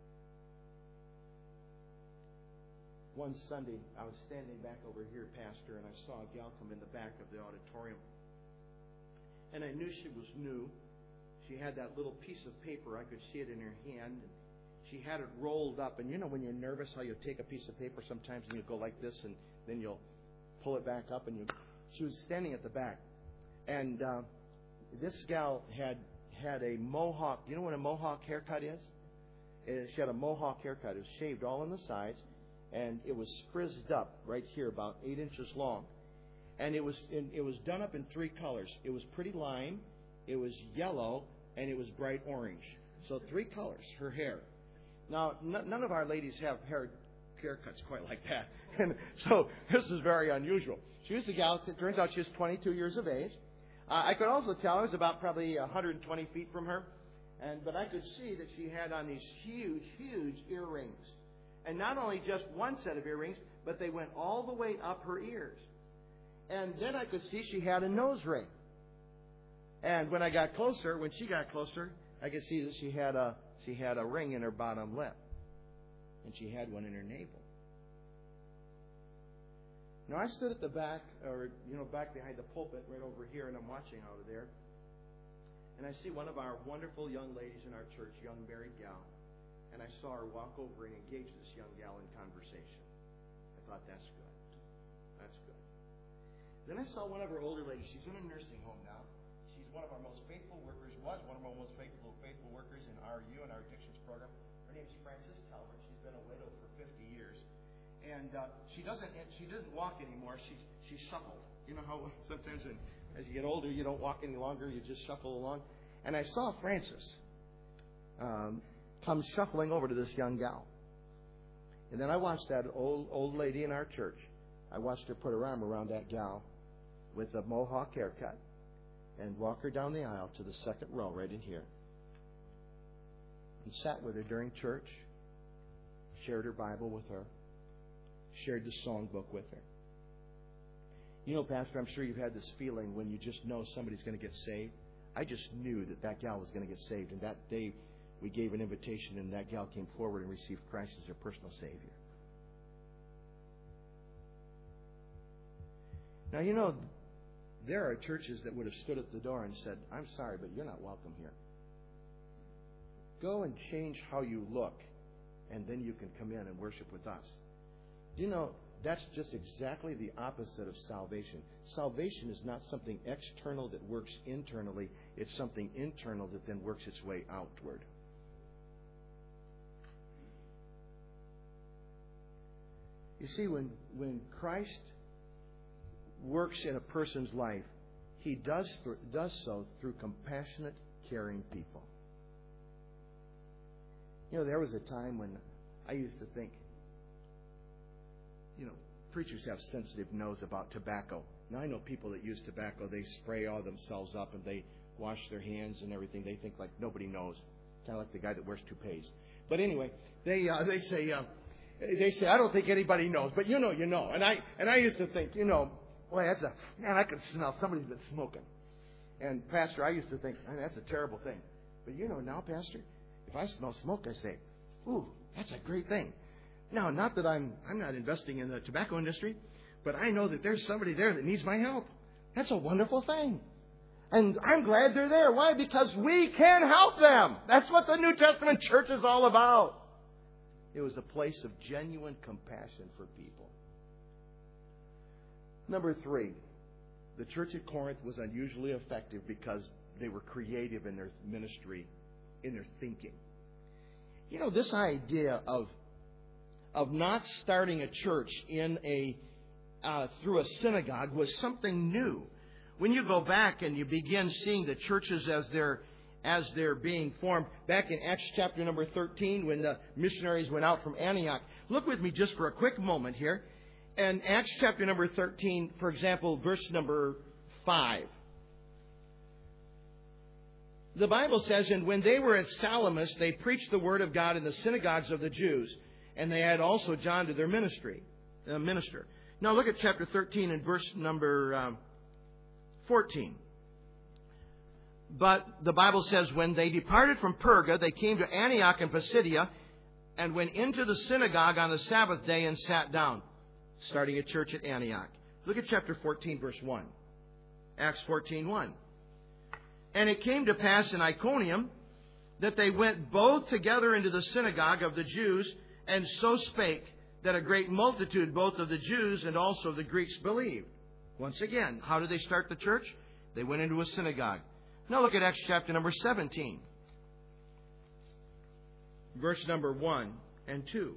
One Sunday, I was standing back over here, Pastor, and I saw a gal come in the back of the auditorium. And I knew she was new. She had that little piece of paper. I could see it in her hand. And she had it rolled up. And you know when you're nervous how you take a piece of paper sometimes and you go like this and then you'll pull it back up. And she was standing at the back. And this gal had a mohawk. You know what a mohawk haircut is? She had a mohawk haircut. It was shaved all on the sides. And it was frizzed up right here, about 8 inches long. And it was done up in 3 colors. It was pretty lime, it was yellow, and it was bright orange. So 3 colors, her hair. Now, none of our ladies have haircuts quite like that. And so this is very unusual. She was a gal, it turns out she was 22 years of age. I could also tell I was about probably 120 feet from her. But I could see that she had on these huge, huge earrings. And not only just one set of earrings, but they went all the way up her ears. And then I could see she had a nose ring. And when she got closer, I could see that she had a ring in her bottom lip. And she had one in her navel. Now I stood at the back, back behind the pulpit right over here, and I'm watching out of there. And I see one of our wonderful young ladies in our church, young married gal. And I saw her walk over and engage this young gal in conversation. I thought, that's good. That's good. Then I saw one of her older ladies. She's in a nursing home now. She's one of our most faithful workers, was one of our most faithful workers in RU and our addictions program. Her name's Frances Talbert. She's been a widow for 50 years. And she doesn't walk anymore. She shuffled. You know how sometimes as you get older, you don't walk any longer. You just shuffle along. And I saw Frances come shuffling over to this young gal. And then I watched that old lady in our church. I watched her put her arm around that gal with a mohawk haircut and walk her down the aisle to the second row right in here. And sat with her during church, shared her Bible with her, shared the songbook with her. You know, Pastor, I'm sure you've had this feeling when you just know somebody's going to get saved. I just knew that gal was going to get saved. And that day, we gave an invitation, and that gal came forward and received Christ as her personal Savior. Now, you know, there are churches that would have stood at the door and said, "I'm sorry, but you're not welcome here. Go and change how you look, and then you can come in and worship with us." You know, That's just exactly the opposite of salvation. Salvation is not something external that works internally. It's something internal that then works its way outward. You see, when Christ works in a person's life, He does so through compassionate, caring people. You know, there was a time when I used to think, preachers have sensitive nose about tobacco. Now, I know people that use tobacco, they spray all themselves up and they wash their hands and everything. They think like nobody knows. Kind of like the guy that wears toupees. But anyway, they say, I don't think anybody knows, but you know. And I used to think, boy, I can smell somebody's been smoking. And Pastor, I used to think, that's a terrible thing. But now, Pastor, if I smell smoke, I say, ooh, that's a great thing. Now, not that I'm not investing in the tobacco industry, but I know that there's somebody there that needs my help. That's a wonderful thing. And I'm glad they're there. Why? Because we can help them. That's what the New Testament church is all about. It was a place of genuine compassion for people. Number 3, the church at Corinth was unusually effective because they were creative in their ministry, in their thinking. This idea of not starting a church through a synagogue was something new. When you go back and you begin seeing the churches as they're being formed, back in Acts chapter number 13, when the missionaries went out from Antioch, look with me just for a quick moment here. And Acts chapter number 13, for example, verse number 5. The Bible says, and when they were at Salamis, they preached the word of God in the synagogues of the Jews. And they had also John to their minister. Now look at chapter 13 and verse number 14. But the Bible says, when they departed from Perga, they came to Antioch and Pisidia and went into the synagogue on the Sabbath day and sat down, starting a church at Antioch. Look at chapter 14, verse 1. Acts 14:1. And it came to pass in Iconium that they went both together into the synagogue of the Jews, and so spake, that a great multitude both of the Jews and also of the Greeks believed. Once again, how did they start the church? They went into a synagogue. Now look at Acts chapter number 17. Verse number 1 and 2.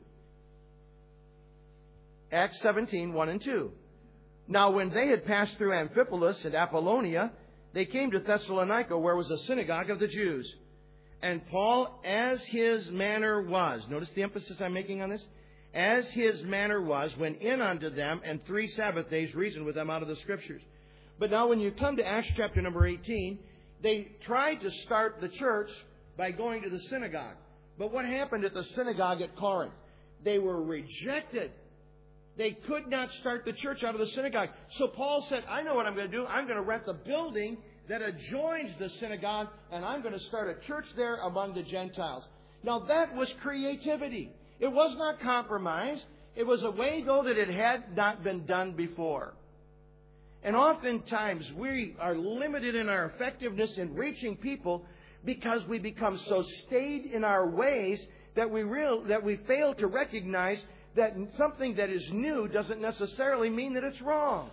Acts 17, 1 and 2. Now when they had passed through Amphipolis and Apollonia, they came to Thessalonica, where was a synagogue of the Jews. And Paul, as his manner was, notice the emphasis I'm making on this, as his manner was, went in unto them, and 3 Sabbath days reasoned with them out of the Scriptures. But now when you come to Acts chapter number 18, they tried to start the church by going to the synagogue. But what happened at the synagogue at Corinth? They were rejected. They could not start the church out of the synagogue. So Paul said, I know what I'm going to do. I'm going to rent the building that adjoins the synagogue, and I'm going to start a church there among the Gentiles. Now that was creativity. It was not compromise. It was a way, though, that it had not been done before. And oftentimes we are limited in our effectiveness in reaching people because we become so stayed in our ways that we fail to recognize that something that is new doesn't necessarily mean that it's wrong.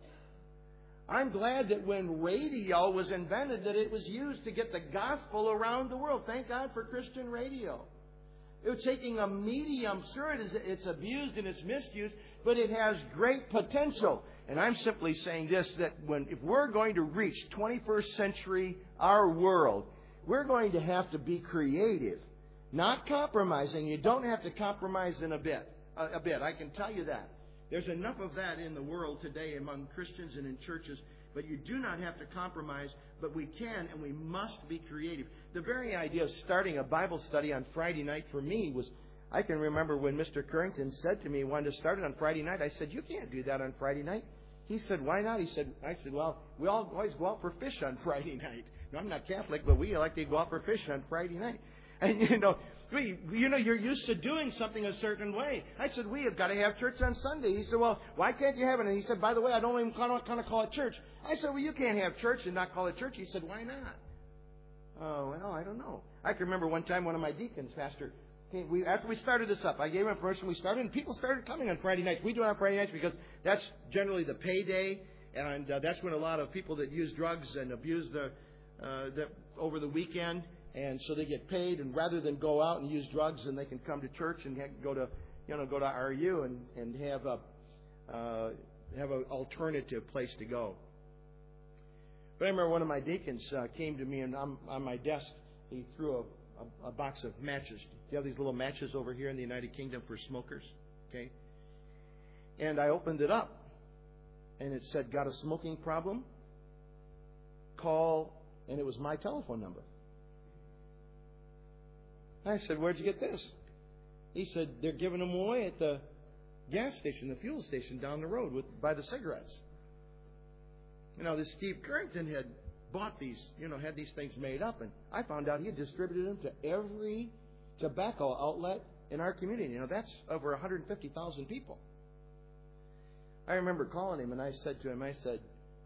I'm glad that when radio was invented, that it was used to get the gospel around the world. Thank God for Christian radio. It was taking a medium. Sure, it's abused and it's misused, but it has great potential. And I'm simply saying this, that if we're going to reach 21st century, our world, we're going to have to be creative, not compromising. You don't have to compromise in a bit. I can tell you that. There's enough of that in the world today among Christians and in churches, but you do not have to compromise, but we can and we must be creative. The very idea of starting a Bible study on Friday night for me was, I can remember when Mr. Currington said to me he wanted to start it on Friday night. I said, you can't do that on Friday night. He said, why not? I said, well, we all always go out for fish on Friday night. No, I'm not Catholic, but we like to go out for fish on Friday night. And, you're used to doing something a certain way. I said, we have got to have church on Sunday. He said, well, why can't you have it? And he said, by the way, I don't even kind of call it church. I said, well, you can't have church and not call it church. He said, why not? Oh, well, I don't know. I can remember one time one of my deacons, Pastor Okay, after we started this up, I gave him permission. We started, and people started coming on Friday nights. We do it on Friday nights because that's generally the payday, and that's when a lot of people that use drugs and abuse over the weekend, and so they get paid. And rather than go out and use drugs, and they can come to church and go to RU and have an alternative place to go. But I remember one of my deacons came to me, and on my desk he threw a box of matches. You have these little matches over here in the United Kingdom for smokers, okay? And I opened it up, and it said, "Got a smoking problem? Call," and it was my telephone number. I said, "Where'd you get this?" He said, "They're giving them away at the gas station, the fuel station down the road by the cigarettes." This Steve Currington had bought these, had these things made up, and I found out he had distributed them to every tobacco outlet in our community. That's over 150,000 people. I remember calling him, and I said to him, I said,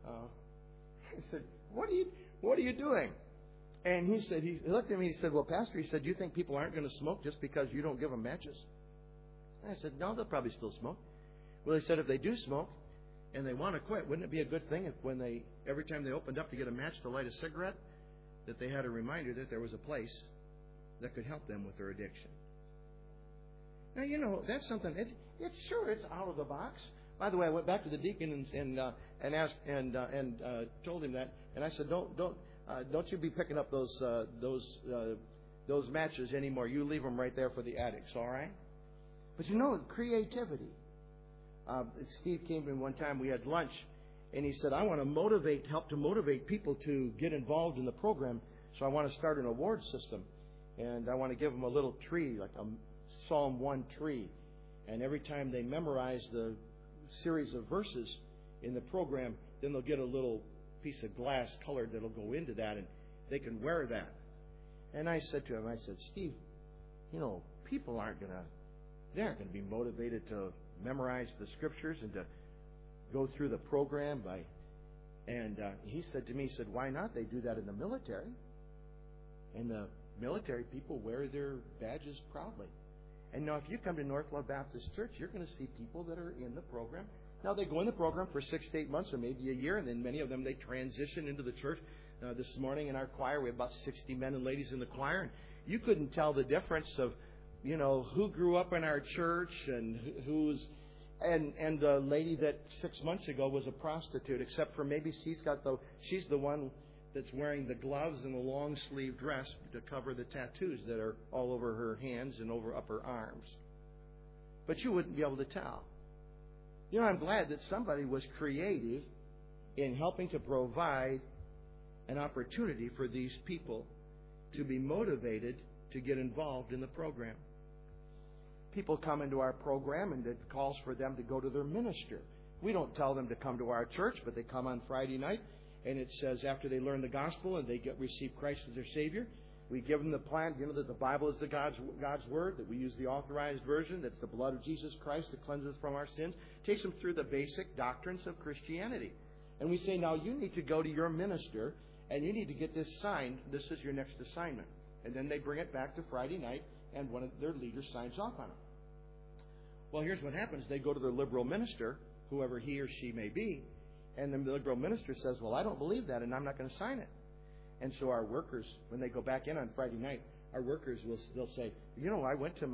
"What are you doing?" And he looked at me, he said, "Well, Pastor," he said, "do you think people aren't going to smoke just because you don't give them matches?" And I said, "No, they'll probably still smoke." Well, he said, "If they do smoke and they want to quit, wouldn't it be a good thing if every time they opened up to get a match to light a cigarette, that they had a reminder that there was a place that could help them with their addiction?" Now, that's something. It's out of the box. By the way, I went back to the deacon and asked and told him that, and I said, "Don't you be picking up those matches anymore. You leave them right there for the addicts, all right?" But creativity. Steve came in one time. We had lunch, and he said, "I want to help to motivate people to get involved in the program. So I want to start an award system, and I want to give them a little tree, like a Psalm 1 tree. And every time they memorize the series of verses in the program, then they'll get a little piece of glass colored that'll go into that, and they can wear that." And I said to him, "Steve, people aren't going to be motivated to memorize the scriptures and to go through the program and he said to me, he said, "Why not? They do that in the military. And the military people wear their badges proudly. And now if you come to North Love Baptist Church, you're going to see people that are in the program. Now they go in the program for 6 to 8 months or maybe a year, and then many of them, they transition into the church. This morning in our choir, we have about 60 men and ladies in the choir, and you couldn't tell the difference of who grew up in our church and and the lady that 6 months ago was a prostitute, except for maybe she's the one that's wearing the gloves and the long sleeve dress to cover the tattoos that are all over her hands and over up her arms. But you wouldn't be able to tell. I'm glad that somebody was creative in helping to provide an opportunity for these people to be motivated to get involved in the program. People come into our program and it calls for them to go to their minister. We don't tell them to come to our church, but they come on Friday night, and it says after they learn the gospel and they receive Christ as their Savior, we give them the plan, that the Bible is God's Word, that we use the authorized version, that's the blood of Jesus Christ that cleanses from our sins, takes them through the basic doctrines of Christianity. And we say, now you need to go to your minister and you need to get this signed. This is your next assignment. And then they bring it back to Friday night, and one of their leaders signs off on it. Well, here's what happens. They go to their liberal minister, whoever he or she may be, and the liberal minister says, well, I don't believe that, and I'm not going to sign it. And so our workers, when they go back in on Friday night, our workers they'll say, I went to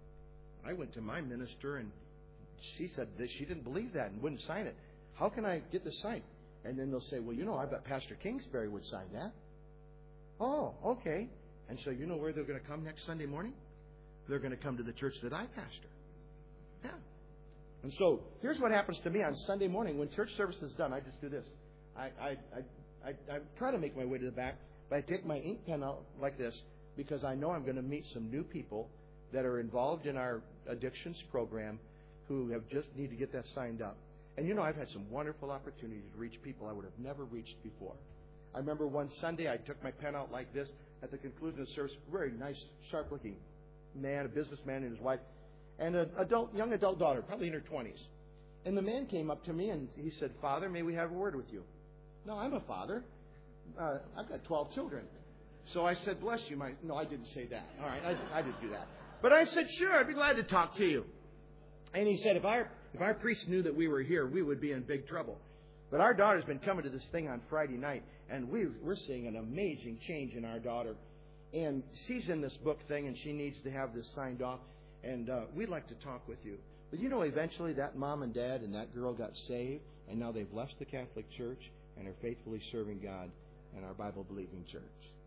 my minister, and she said that she didn't believe that and wouldn't sign it. How can I get this signed? And then they'll say, well, I bet Pastor Kingsbury would sign that. Oh, okay. And so you know where they're going to come next Sunday morning? They're going to come to the church that I pastor. Yeah. And so here's what happens to me on Sunday morning. When church service is done, I just do this. I try to make my way to the back, but I take my ink pen out like this because I know I'm going to meet some new people that are involved in our addictions program who just need to get that signed up. And I've had some wonderful opportunities to reach people I would have never reached before. I remember one Sunday I took my pen out like this at the conclusion of the service. Very nice, sharp-looking man, a businessman and his wife, and an young adult daughter, probably in her 20s. And the man came up to me and he said, Father, may we have a word with you? No, I'm a father. I've got 12 children. So I said, bless you. No, I didn't say that. All right, I didn't do that. But I said, sure, I'd be glad to talk to you. And he said, if our priest knew that we were here, we would be in big trouble. But our daughter's been coming to this thing on Friday night, and we're seeing an amazing change in our daughter. And she's in this book thing, and she needs to have this signed off. And we'd like to talk with you. But eventually that mom and dad and that girl got saved, and now they've left the Catholic Church and are faithfully serving God in our Bible-believing church.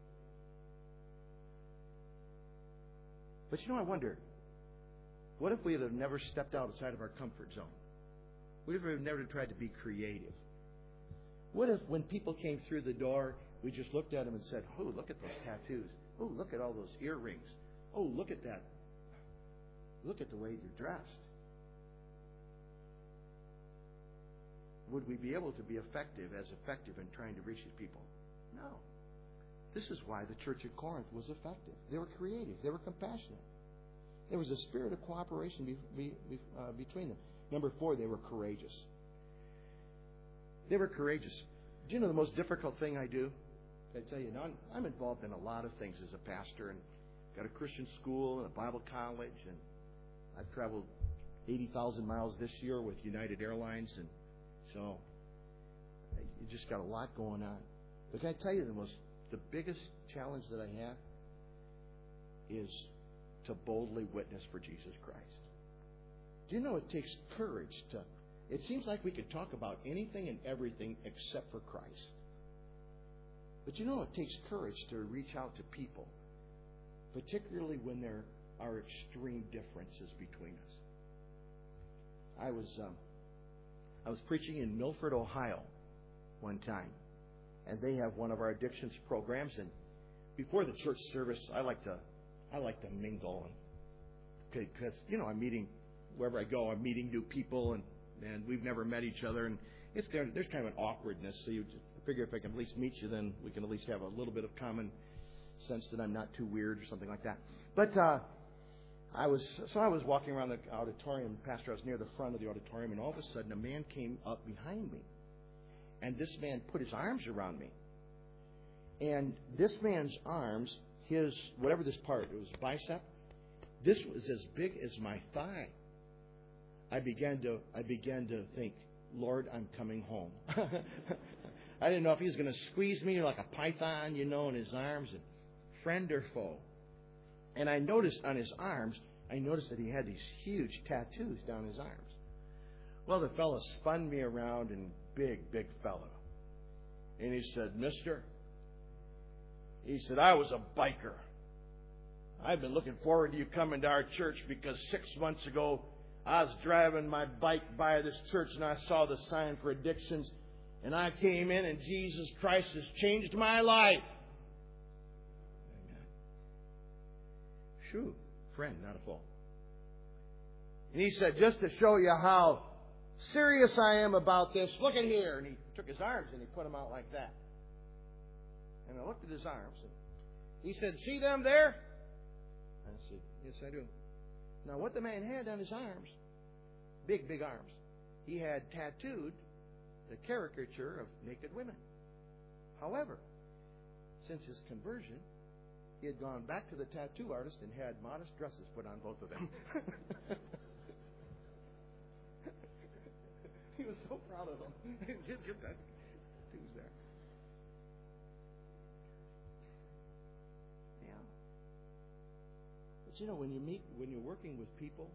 But I wonder, what if we had never stepped outside of our comfort zone? What if we had never tried to be creative? What if when people came through the door, we just looked at them and said, oh, look at those tattoos. Oh, look at all those earrings. Oh, look at that. Look at the way you're dressed. Would we be able to be effective in trying to reach these people? No. This is why the church at Corinth was effective. They were creative. They were compassionate. There was a spirit of cooperation between them. Number 4, they were courageous. They were courageous. Do you know the most difficult thing I do? I tell you, now I'm involved in a lot of things as a pastor, and got a Christian school and a Bible college, and I've traveled 80,000 miles this year with United Airlines, and so you just got a lot going on. But can I tell you the biggest challenge that I have is to boldly witness for Jesus Christ. Do you know it takes courage to... It seems like we could talk about anything and everything except for Christ. But it takes courage to reach out to people, particularly when there are extreme differences between us. I was preaching in Milford, Ohio one time, and they have one of our addictions programs, and before the church service, I like to mingle, because I'm meeting wherever I go. I'm meeting new people, and we've never met each other, and there's kind of an awkwardness. So you figure if I can at least meet you, then we can at least have a little bit of common sense that I'm not too weird or something like that. But I was walking around the auditorium, Pastor. I was near the front of the auditorium, and all of a sudden a man came up behind me, and this man put his arms around me. And this man's arms, whatever this part, it was bicep, this was as big as my thigh. I began to think, Lord, I'm coming home. I didn't know if he was going to squeeze me like a python, in his arms, and friend or foe. And I noticed on his arms, that he had these huge tattoos down his arms. Well, the fellow spun me around, and big fellow. And he said, Mister, he said, I was a biker. I've been looking forward to you coming to our church because 6 months ago, I was driving my bike by this church and I saw the sign for addictions, and I came in and Jesus Christ has changed my life. Amen. Shoo, friend, not a foe. And he said, just to show you how serious I am about this, look at here. And he took his arms and he put them out like that. And I looked at his arms, and he said, see them there? I said, yes, I do. Now, what the man had on his arms, big arms, he had tattooed the caricature of naked women. However, since his conversion, he had gone back to the tattoo artist and had modest dresses put on both of them. He was so proud of them. Just get that tattoos there. Yeah. But when you're working with people,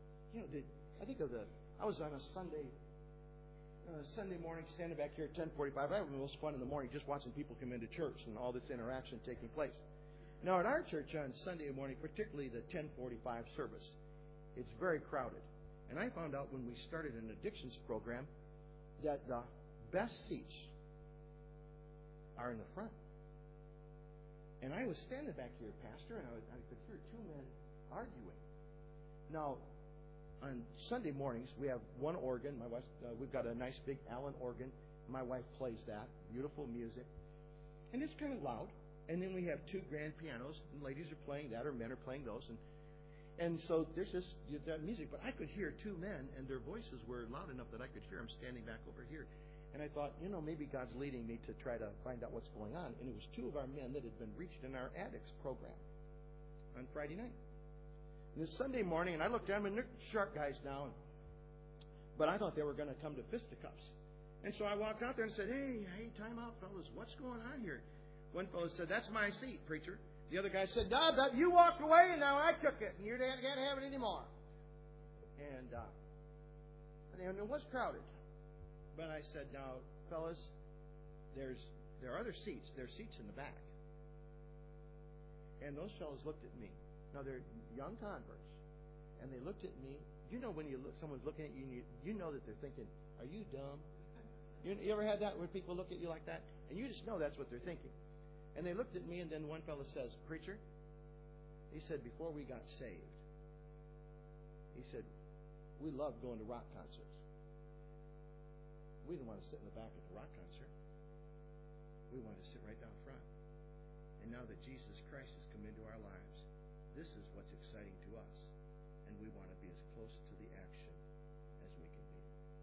I was on a Sunday morning standing back here at 10:45. I have the most fun in the morning just watching people come into church and all this interaction taking place. Now, at our church on Sunday morning, particularly the 10:45 service, it's very crowded. And I found out when we started an addictions program that the best seats are in the front. And I was standing back here, Pastor, and I could hear 2 men arguing. Now, on Sunday mornings, we have one organ. My wife, we've got a nice big Allen organ. My wife plays that. Beautiful music. And it's kind of loud. And then we have 2 grand pianos, and ladies are playing that, or men are playing those. And so there's just that music. But I could hear 2 men, and their voices were loud enough that I could hear them standing back over here. And I thought, maybe God's leading me to try to find out what's going on. And it was 2 of our men that had been reached in our addicts program on Friday night. And it's Sunday morning, and I looked at them, and they're sharp guys now. But I thought they were going to come to fisticuffs. And so I walked out there and said, hey, time out, fellas. What's going on here? One fellow said, that's my seat, preacher. The other guy said, no, you walked away, and now I took it, and you can't have it anymore. And it was crowded. But I said, now, fellas, there are other seats. There are seats in the back. And those fellows looked at me. Now, they're young converts. And they looked at me. You know when someone's looking at you, you know that they're thinking, are you dumb? You ever had that where people look at you like that? And you just know that's what they're thinking. And they looked at me, and then one fellow says, preacher, he said, before we got saved, he said, we loved going to rock concerts. We didn't want to sit in the back at the rock concert. We wanted to sit right down front. And now that Jesus Christ has come into our lives, this is what's exciting to us. And we want to be as close to the action as we can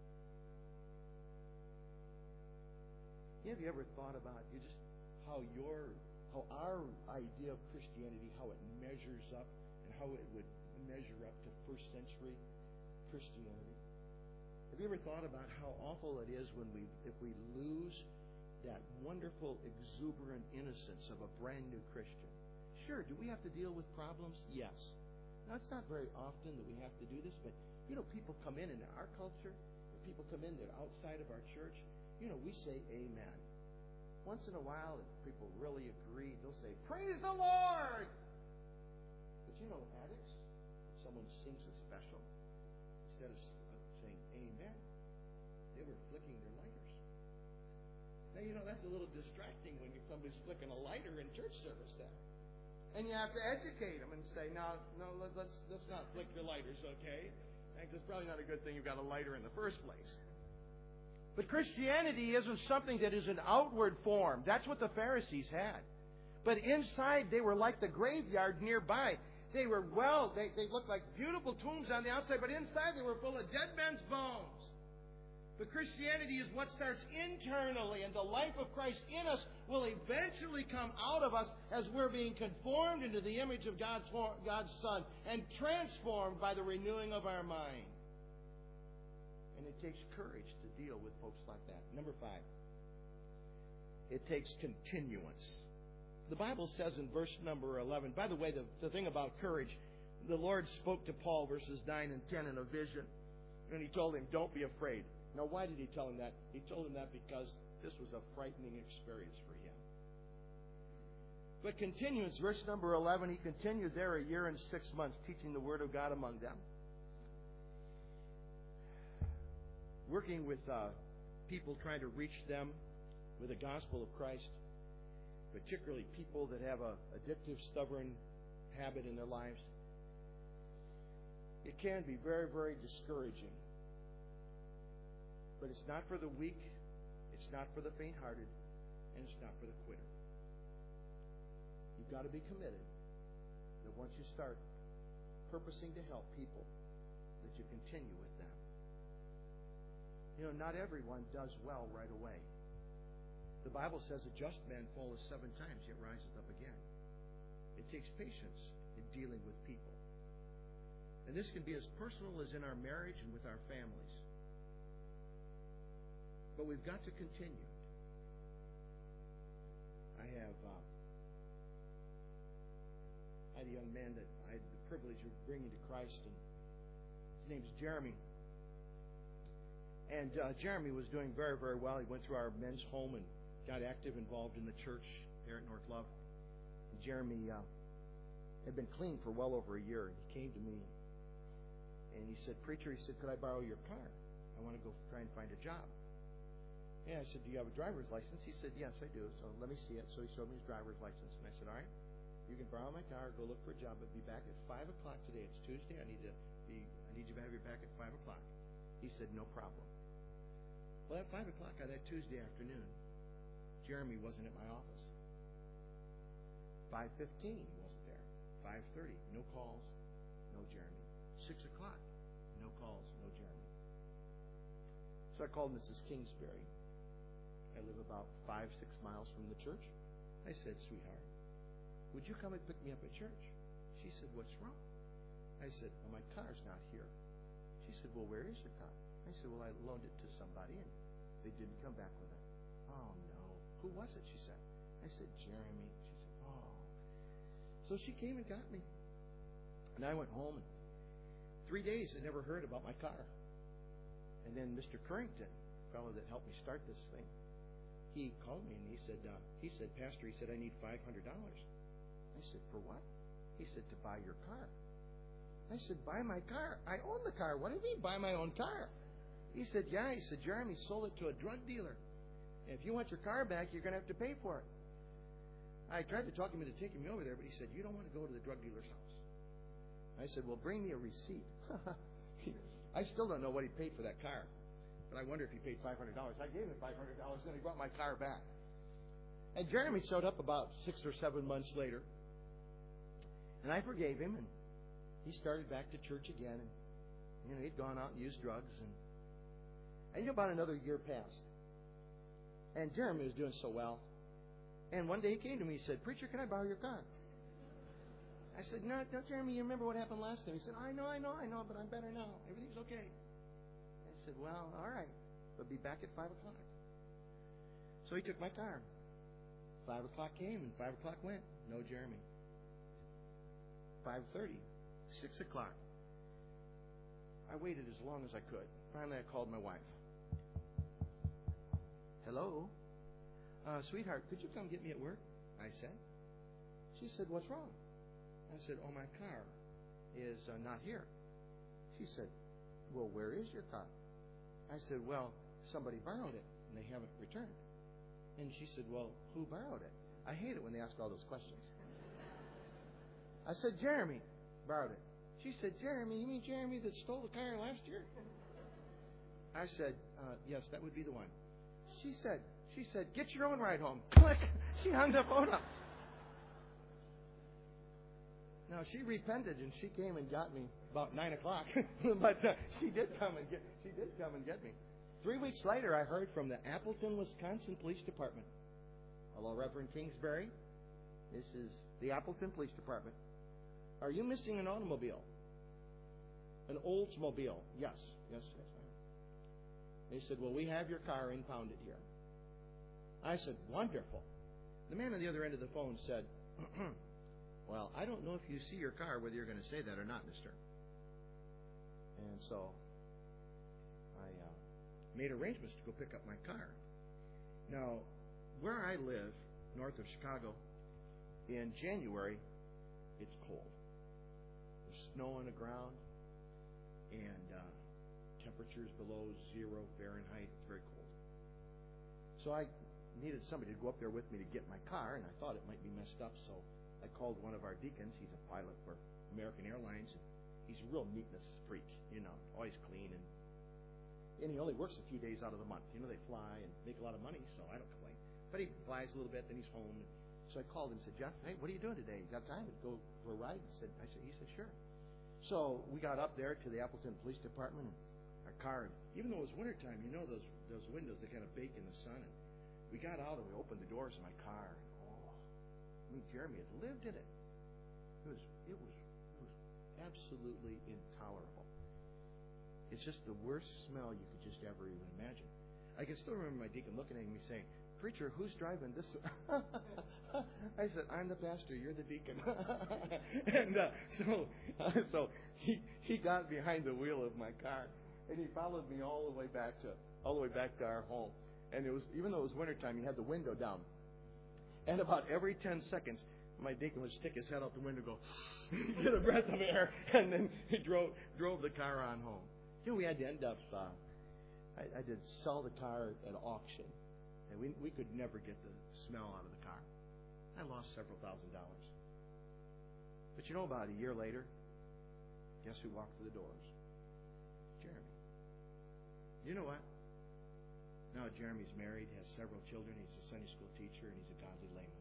be. Have you ever thought about how our idea of Christianity, how it measures up, and how it would measure up to first century Christianity? Have you ever thought about how awful it is if we lose that wonderful, exuberant innocence of a brand new Christian? Sure, do we have to deal with problems? Yes. Now, it's not very often that we have to do this, but, people come in our culture, if people come in, they're outside of our church, we say amen. Once in a while, if people really agree, they'll say, praise the Lord! But addicts, if someone sings a special, instead of saying amen, they were flicking their lighters. Now, that's a little distracting when somebody's flicking a lighter in church service there. And you have to educate them and say, no, let's not flick your lighters, okay? In fact, it's probably not a good thing you've got a lighter in the first place. But Christianity isn't something that is an outward form. That's what the Pharisees had. But inside, they were like the graveyard nearby. They were they looked like beautiful tombs on the outside, but inside they were full of dead men's bones. But Christianity is what starts internally, and the life of Christ in us will eventually come out of us as we're being conformed into the image of God's Son and transformed by the renewing of our mind. And it takes courage to deal with folks like that. Number 5, it takes continuance. The Bible says in verse number 11, by the way, the thing about courage, the Lord spoke to Paul, verses 9 and 10, in a vision. And He told him, don't be afraid. Now, why did He tell him that? He told him that because this was a frightening experience for him. But continuance, verse number 11, he continued there 1 year and 6 months, teaching the Word of God among them. Working with people, trying to reach them with the gospel of Christ, particularly people that have a addictive, stubborn habit in their lives. It can be very, very discouraging. But it's not for the weak, it's not for the faint-hearted, and it's not for the quitter. You've got to be committed that once you start purposing to help people, that you continue with them. Not everyone does well right away. The Bible says a just man falleth 7 times, yet riseth up again. It takes patience in dealing with people. And this can be as personal as in our marriage and with our families. But we've got to continue. I had a young man that I had the privilege of bringing to Christ, and his name's Jeremy. And Jeremy was doing very, very well. He went through our men's home and got active, involved in the church there at North Love. And Jeremy had been clean for well over 1 year, and he came to me, and he said, preacher, he said, could I borrow your car? I want to go try and find a job. Yeah, I said, do you have a driver's license? He said, yes, I do. So let me see it. So he showed me his driver's license. And I said, all right, you can borrow my car, go look for a job, but be back at 5 o'clock today. It's Tuesday. I need you to have your back at 5 o'clock. He said, no problem. Well, at 5 o'clock on that Tuesday afternoon, Jeremy wasn't at my office. 5:15, he wasn't there. 5:30, no calls, no Jeremy. 6 o'clock, no calls, no Jeremy. So I called Mrs. Kingsbury. I live about 5-6 miles from the church. I said, sweetheart, would you come and pick me up at church? She said, what's wrong? I said, well, my car's not here. She said, well, where is your car? I said, well, I loaned it to somebody, and they didn't come back with it. Oh, no. Who was it? She said. I said, Jeremy. She said, oh. So she came and got me. And I went home, and 3 days I never heard about my car. And then Mr. Currington, the fellow that helped me start this thing, he called me and he said, Pastor, he said, I need $500. I said, for what? He said, to buy your car. I said, buy my car? I own the car. What do you mean, buy my own car? He said, yeah. He said, Jeremy sold it to a drug dealer. And if you want your car back, you're going to have to pay for it. I tried to talk him into taking me over there, but he said, you don't want to go to the drug dealer's house. I said, well, bring me a receipt. I still don't know what he paid for that car. But I wonder if he paid $500. I gave him $500, and he brought my car back. And Jeremy showed up about 6 or 7 months later. And I forgave him, and he started back to church again. And, he'd gone out and used drugs. And about another year passed. And Jeremy was doing so well. And one day he came to me and said, Preacher, can I borrow your car? I said, no, Jeremy, you remember what happened last time? He said, I know, but I'm better now. Everything's okay. I said, well, all right, but be back at 5 o'clock. So he took my car. 5 o'clock came and 5 o'clock went. No Jeremy. 5:30, 6 o'clock. I waited as long as I could. Finally, I called my wife. Hello? Sweetheart, could you come get me at work? I said. She said, what's wrong? I said, oh, my car is not here. She said, well, where is your car? I said, well, somebody borrowed it, and they haven't returned. And she said, well, who borrowed it? I hate it when they ask all those questions. I said, Jeremy borrowed it. She said, Jeremy? You mean Jeremy that stole the car last year? I said, yes, that would be the one. She said, get your own ride home. Click. She hung the phone up. Now, she repented, and she came and got me about 9 o'clock. But she did come and get me. 3 weeks later, I heard from the Appleton, Wisconsin Police Department. Hello, Reverend Kingsbury. This is the Appleton Police Department. Are you missing an automobile? An Oldsmobile? Yes. They said, well, we have your car impounded here. I said, wonderful. The man on the other end of the phone said, well, I don't know if you see your car, whether you're going to say that or not, mister. And so I made arrangements to go pick up my car. Now, where I live, north of Chicago, in January, it's cold. There's snow on the ground, and temperatures below 0 Fahrenheit. It's very cold. So I needed somebody to go up there with me to get my car, and I thought it might be messed up, so I called one of our deacons. He's a pilot for American Airlines, and he's a real neatness freak, always clean, and he only works a few days out of the month. They fly and make a lot of money, so I don't complain. But he flies a little bit, then he's home. So I called him and said, Jeff, hey, what are you doing today? You got time to go for a ride? He said, sure. So we got up there to the Appleton Police Department, and our car, even though it was wintertime, those windows, they kind of bake in the sun. And we got out and we opened the doors of my car, and Jeremy had lived in it. It was absolutely intolerable. It's just the worst smell you could just ever even imagine. I can still remember my deacon looking at me saying, Preacher, who's driving this? I said, I'm the pastor, you're the deacon. And so he got behind the wheel of my car, and he followed me all the way back to our home. And it was, even though it was wintertime, he had the window down. And about every 10 seconds, my deacon would stick his head out the window, go get a breath of air, and then he drove the car on home. We had to end up. I did sell the car at auction, and we could never get the smell out of the car. I lost several $1,000s. But about a year later, guess who walked through the doors? Jeremy. You know what? Now Jeremy's married, has several children. He's a Sunday school teacher, and he's a godly layman.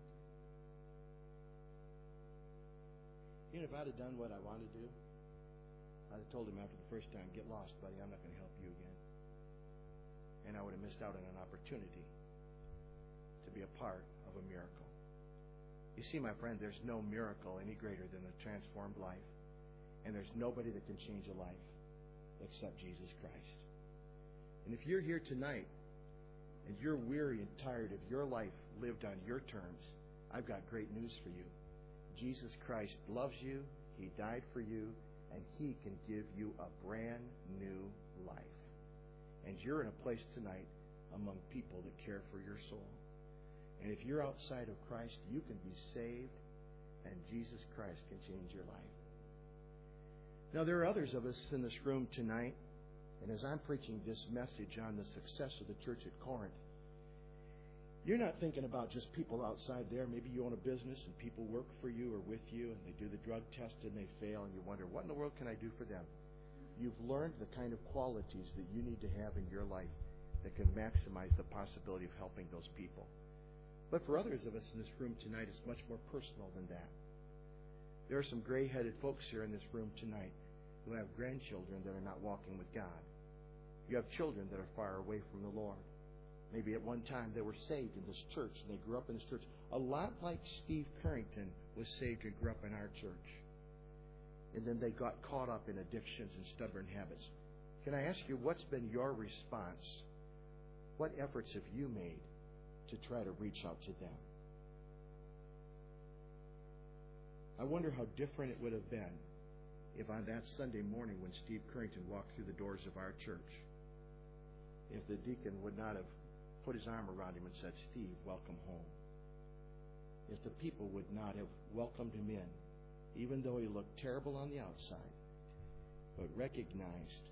If I'd have done what I wanted to do, I'd have told him after the first time, get lost, buddy. I'm not going to help you again. And I would have missed out on an opportunity to be a part of a miracle. You see, my friend, there's no miracle any greater than a transformed life. And there's nobody that can change a life except Jesus Christ. And if you're here tonight and you're weary and tired of your life lived on your terms, I've got great news for you. Jesus Christ loves you. He died for you. And He can give you a brand new life. And you're in a place tonight among people that care for your soul. And if you're outside of Christ, you can be saved, and Jesus Christ can change your life. Now, there are others of us in this room tonight, and as I'm preaching this message on the success of the church at Corinth, you're not thinking about just people outside there. Maybe you own a business and people work for you or with you, and they do the drug test and they fail, and you wonder, what in the world can I do for them? You've learned the kind of qualities that you need to have in your life that can maximize the possibility of helping those people. But for others of us in this room tonight, it's much more personal than that. There are some gray-headed folks here in this room tonight who have grandchildren that are not walking with God. You have children that are far away from the Lord. Maybe at one time they were saved in this church and they grew up in this church. A lot like Steve Carrington was saved and grew up in our church. And then they got caught up in addictions and stubborn habits. Can I ask you, what's been your response? What efforts have you made to try to reach out to them? I wonder how different it would have been if on that Sunday morning when Steve Carrington walked through the doors of our church, if the deacon would not have put his arm around him and said, Steve, welcome home. If the people would not have welcomed him in, even though he looked terrible on the outside, but recognized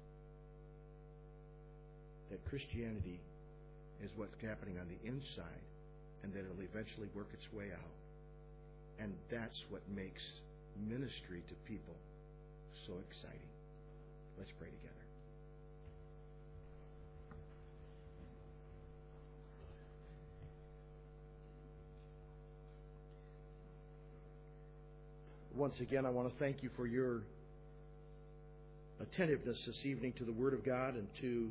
that Christianity is what's happening on the inside and that it'll eventually work its way out. And that's what makes ministry to people so exciting. Let's pray together. Once again, I want to thank you for your attentiveness this evening to the Word of God and to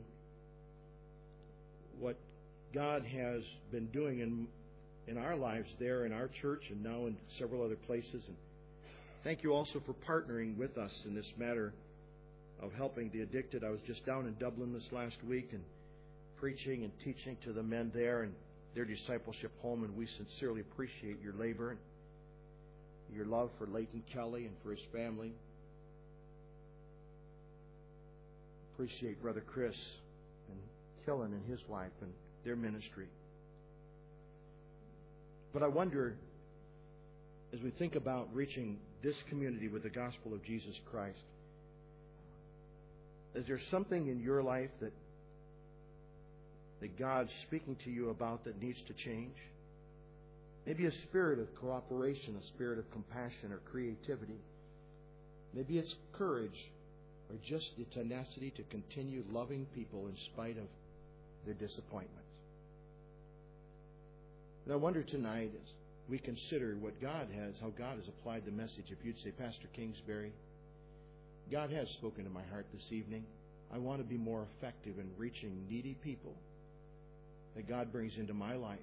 what God has been doing in our lives there in our church and now in several other places. And thank you also for partnering with us in this matter of helping the addicted. I was just down in Dublin this last week and preaching and teaching to the men there and their discipleship home, and we sincerely appreciate your labor and your love for Leighton Kelly and for his family. Appreciate Brother Chris and Killen and his wife and their ministry. But I wonder, as we think about reaching this community with the gospel of Jesus Christ, is there something in your life that God's speaking to you about that needs to change? Maybe a spirit of cooperation, a spirit of compassion or creativity. Maybe it's courage or just the tenacity to continue loving people in spite of their disappointments. And I wonder tonight, as we consider what God has, how God has applied the message, if you'd say, Pastor Kingsbury, God has spoken to my heart this evening. I want to be more effective in reaching needy people that God brings into my life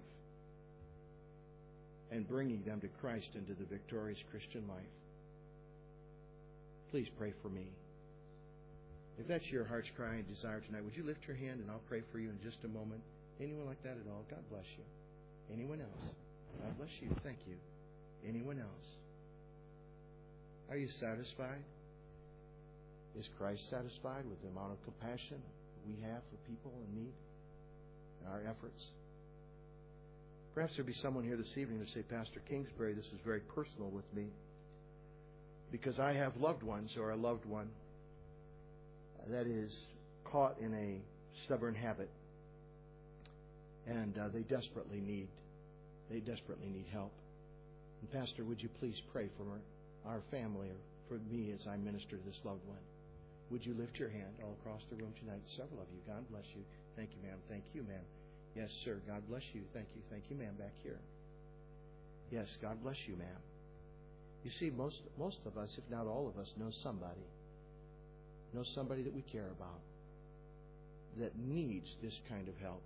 and bringing them to Christ into the victorious Christian life. Please pray for me. If that's your heart's cry and desire tonight, would you lift your hand and I'll pray for you in just a moment? Anyone like that at all? God bless you. Anyone else? God bless you. Thank you. Anyone else? Are you satisfied? Is Christ satisfied with the amount of compassion we have for people in need and our efforts? Perhaps there'll be someone here this evening who say, Pastor Kingsbury, this is very personal with me because I have loved ones or a loved one that is caught in a stubborn habit, and they desperately need help. And Pastor, would you please pray for our family or for me as I minister to this loved one? Would you lift your hand all across the room tonight? Several of you. God bless you. Thank you, ma'am. Thank you, ma'am. Yes, sir. God bless you. Thank you. Thank you, ma'am, back here. Yes, God bless you, ma'am. You see, most of us, if not all of us, know somebody that we care about that needs this kind of help.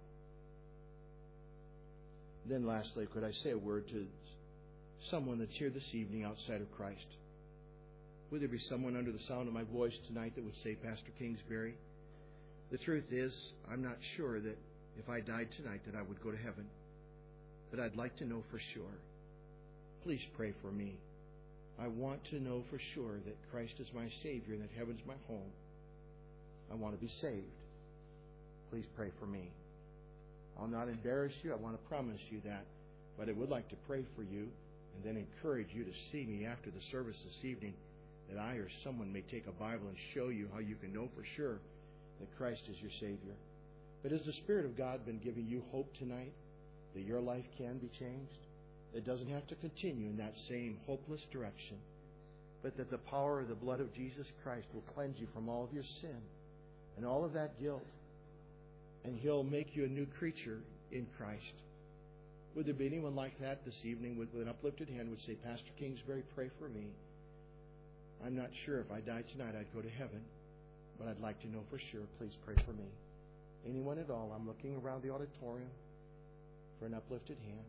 Then lastly, could I say a word to someone that's here this evening outside of Christ? Would there be someone under the sound of my voice tonight that would say, Pastor Kingsbury, the truth is, I'm not sure that if I died tonight that I would go to heaven. But I'd like to know for sure. Please pray for me. I want to know for sure that Christ is my Savior and that heaven's my home. I want to be saved. Please pray for me. I'll not embarrass you. I want to promise you that. But I would like to pray for you and then encourage you to see me after the service this evening, that I or someone may take a Bible and show you how you can know for sure that Christ is your Savior. But has the Spirit of God been giving you hope tonight that your life can be changed? It doesn't have to continue in that same hopeless direction, but that the power of the blood of Jesus Christ will cleanse you from all of your sin and all of that guilt, and He'll make you a new creature in Christ. Would there be anyone like that this evening with an uplifted hand would say, Pastor Kingsbury, pray for me. I'm not sure if I died tonight I'd go to heaven, but I'd like to know for sure. Please pray for me. Anyone at all? I'm looking around the auditorium for an uplifted hand.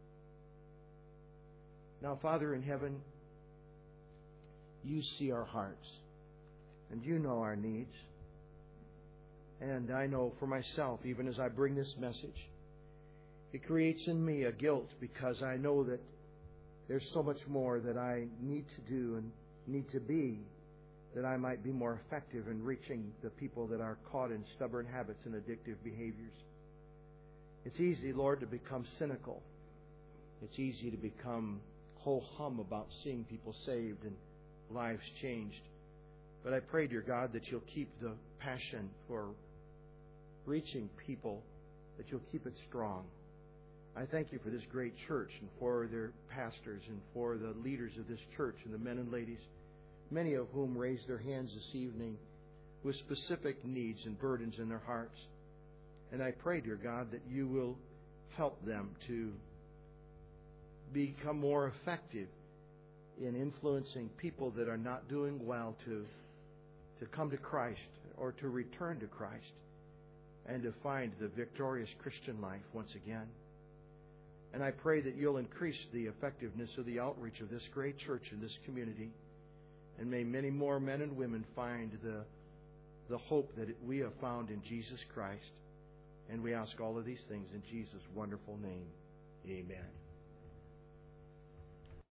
Now, Father in heaven, You see our hearts, and You know our needs. And I know for myself, even as I bring this message, it creates in me a guilt because I know that there's so much more that I need to do and need to be, that I might be more effective in reaching the people that are caught in stubborn habits and addictive behaviors. It's easy, Lord, to become cynical. It's easy to become ho-hum about seeing people saved and lives changed. But I pray, dear God, that You'll keep the passion for reaching people, that You'll keep it strong. I thank You for this great church and for their pastors and for the leaders of this church and the men and ladies, many of whom raised their hands this evening with specific needs and burdens in their hearts. And I pray, dear God, that You will help them to become more effective in influencing people that are not doing well to come to Christ or to return to Christ and to find the victorious Christian life once again. And I pray that You'll increase the effectiveness of the outreach of this great church in this community. And may many more men and women find the hope that we have found in Jesus Christ. And we ask all of these things in Jesus' wonderful name. Amen.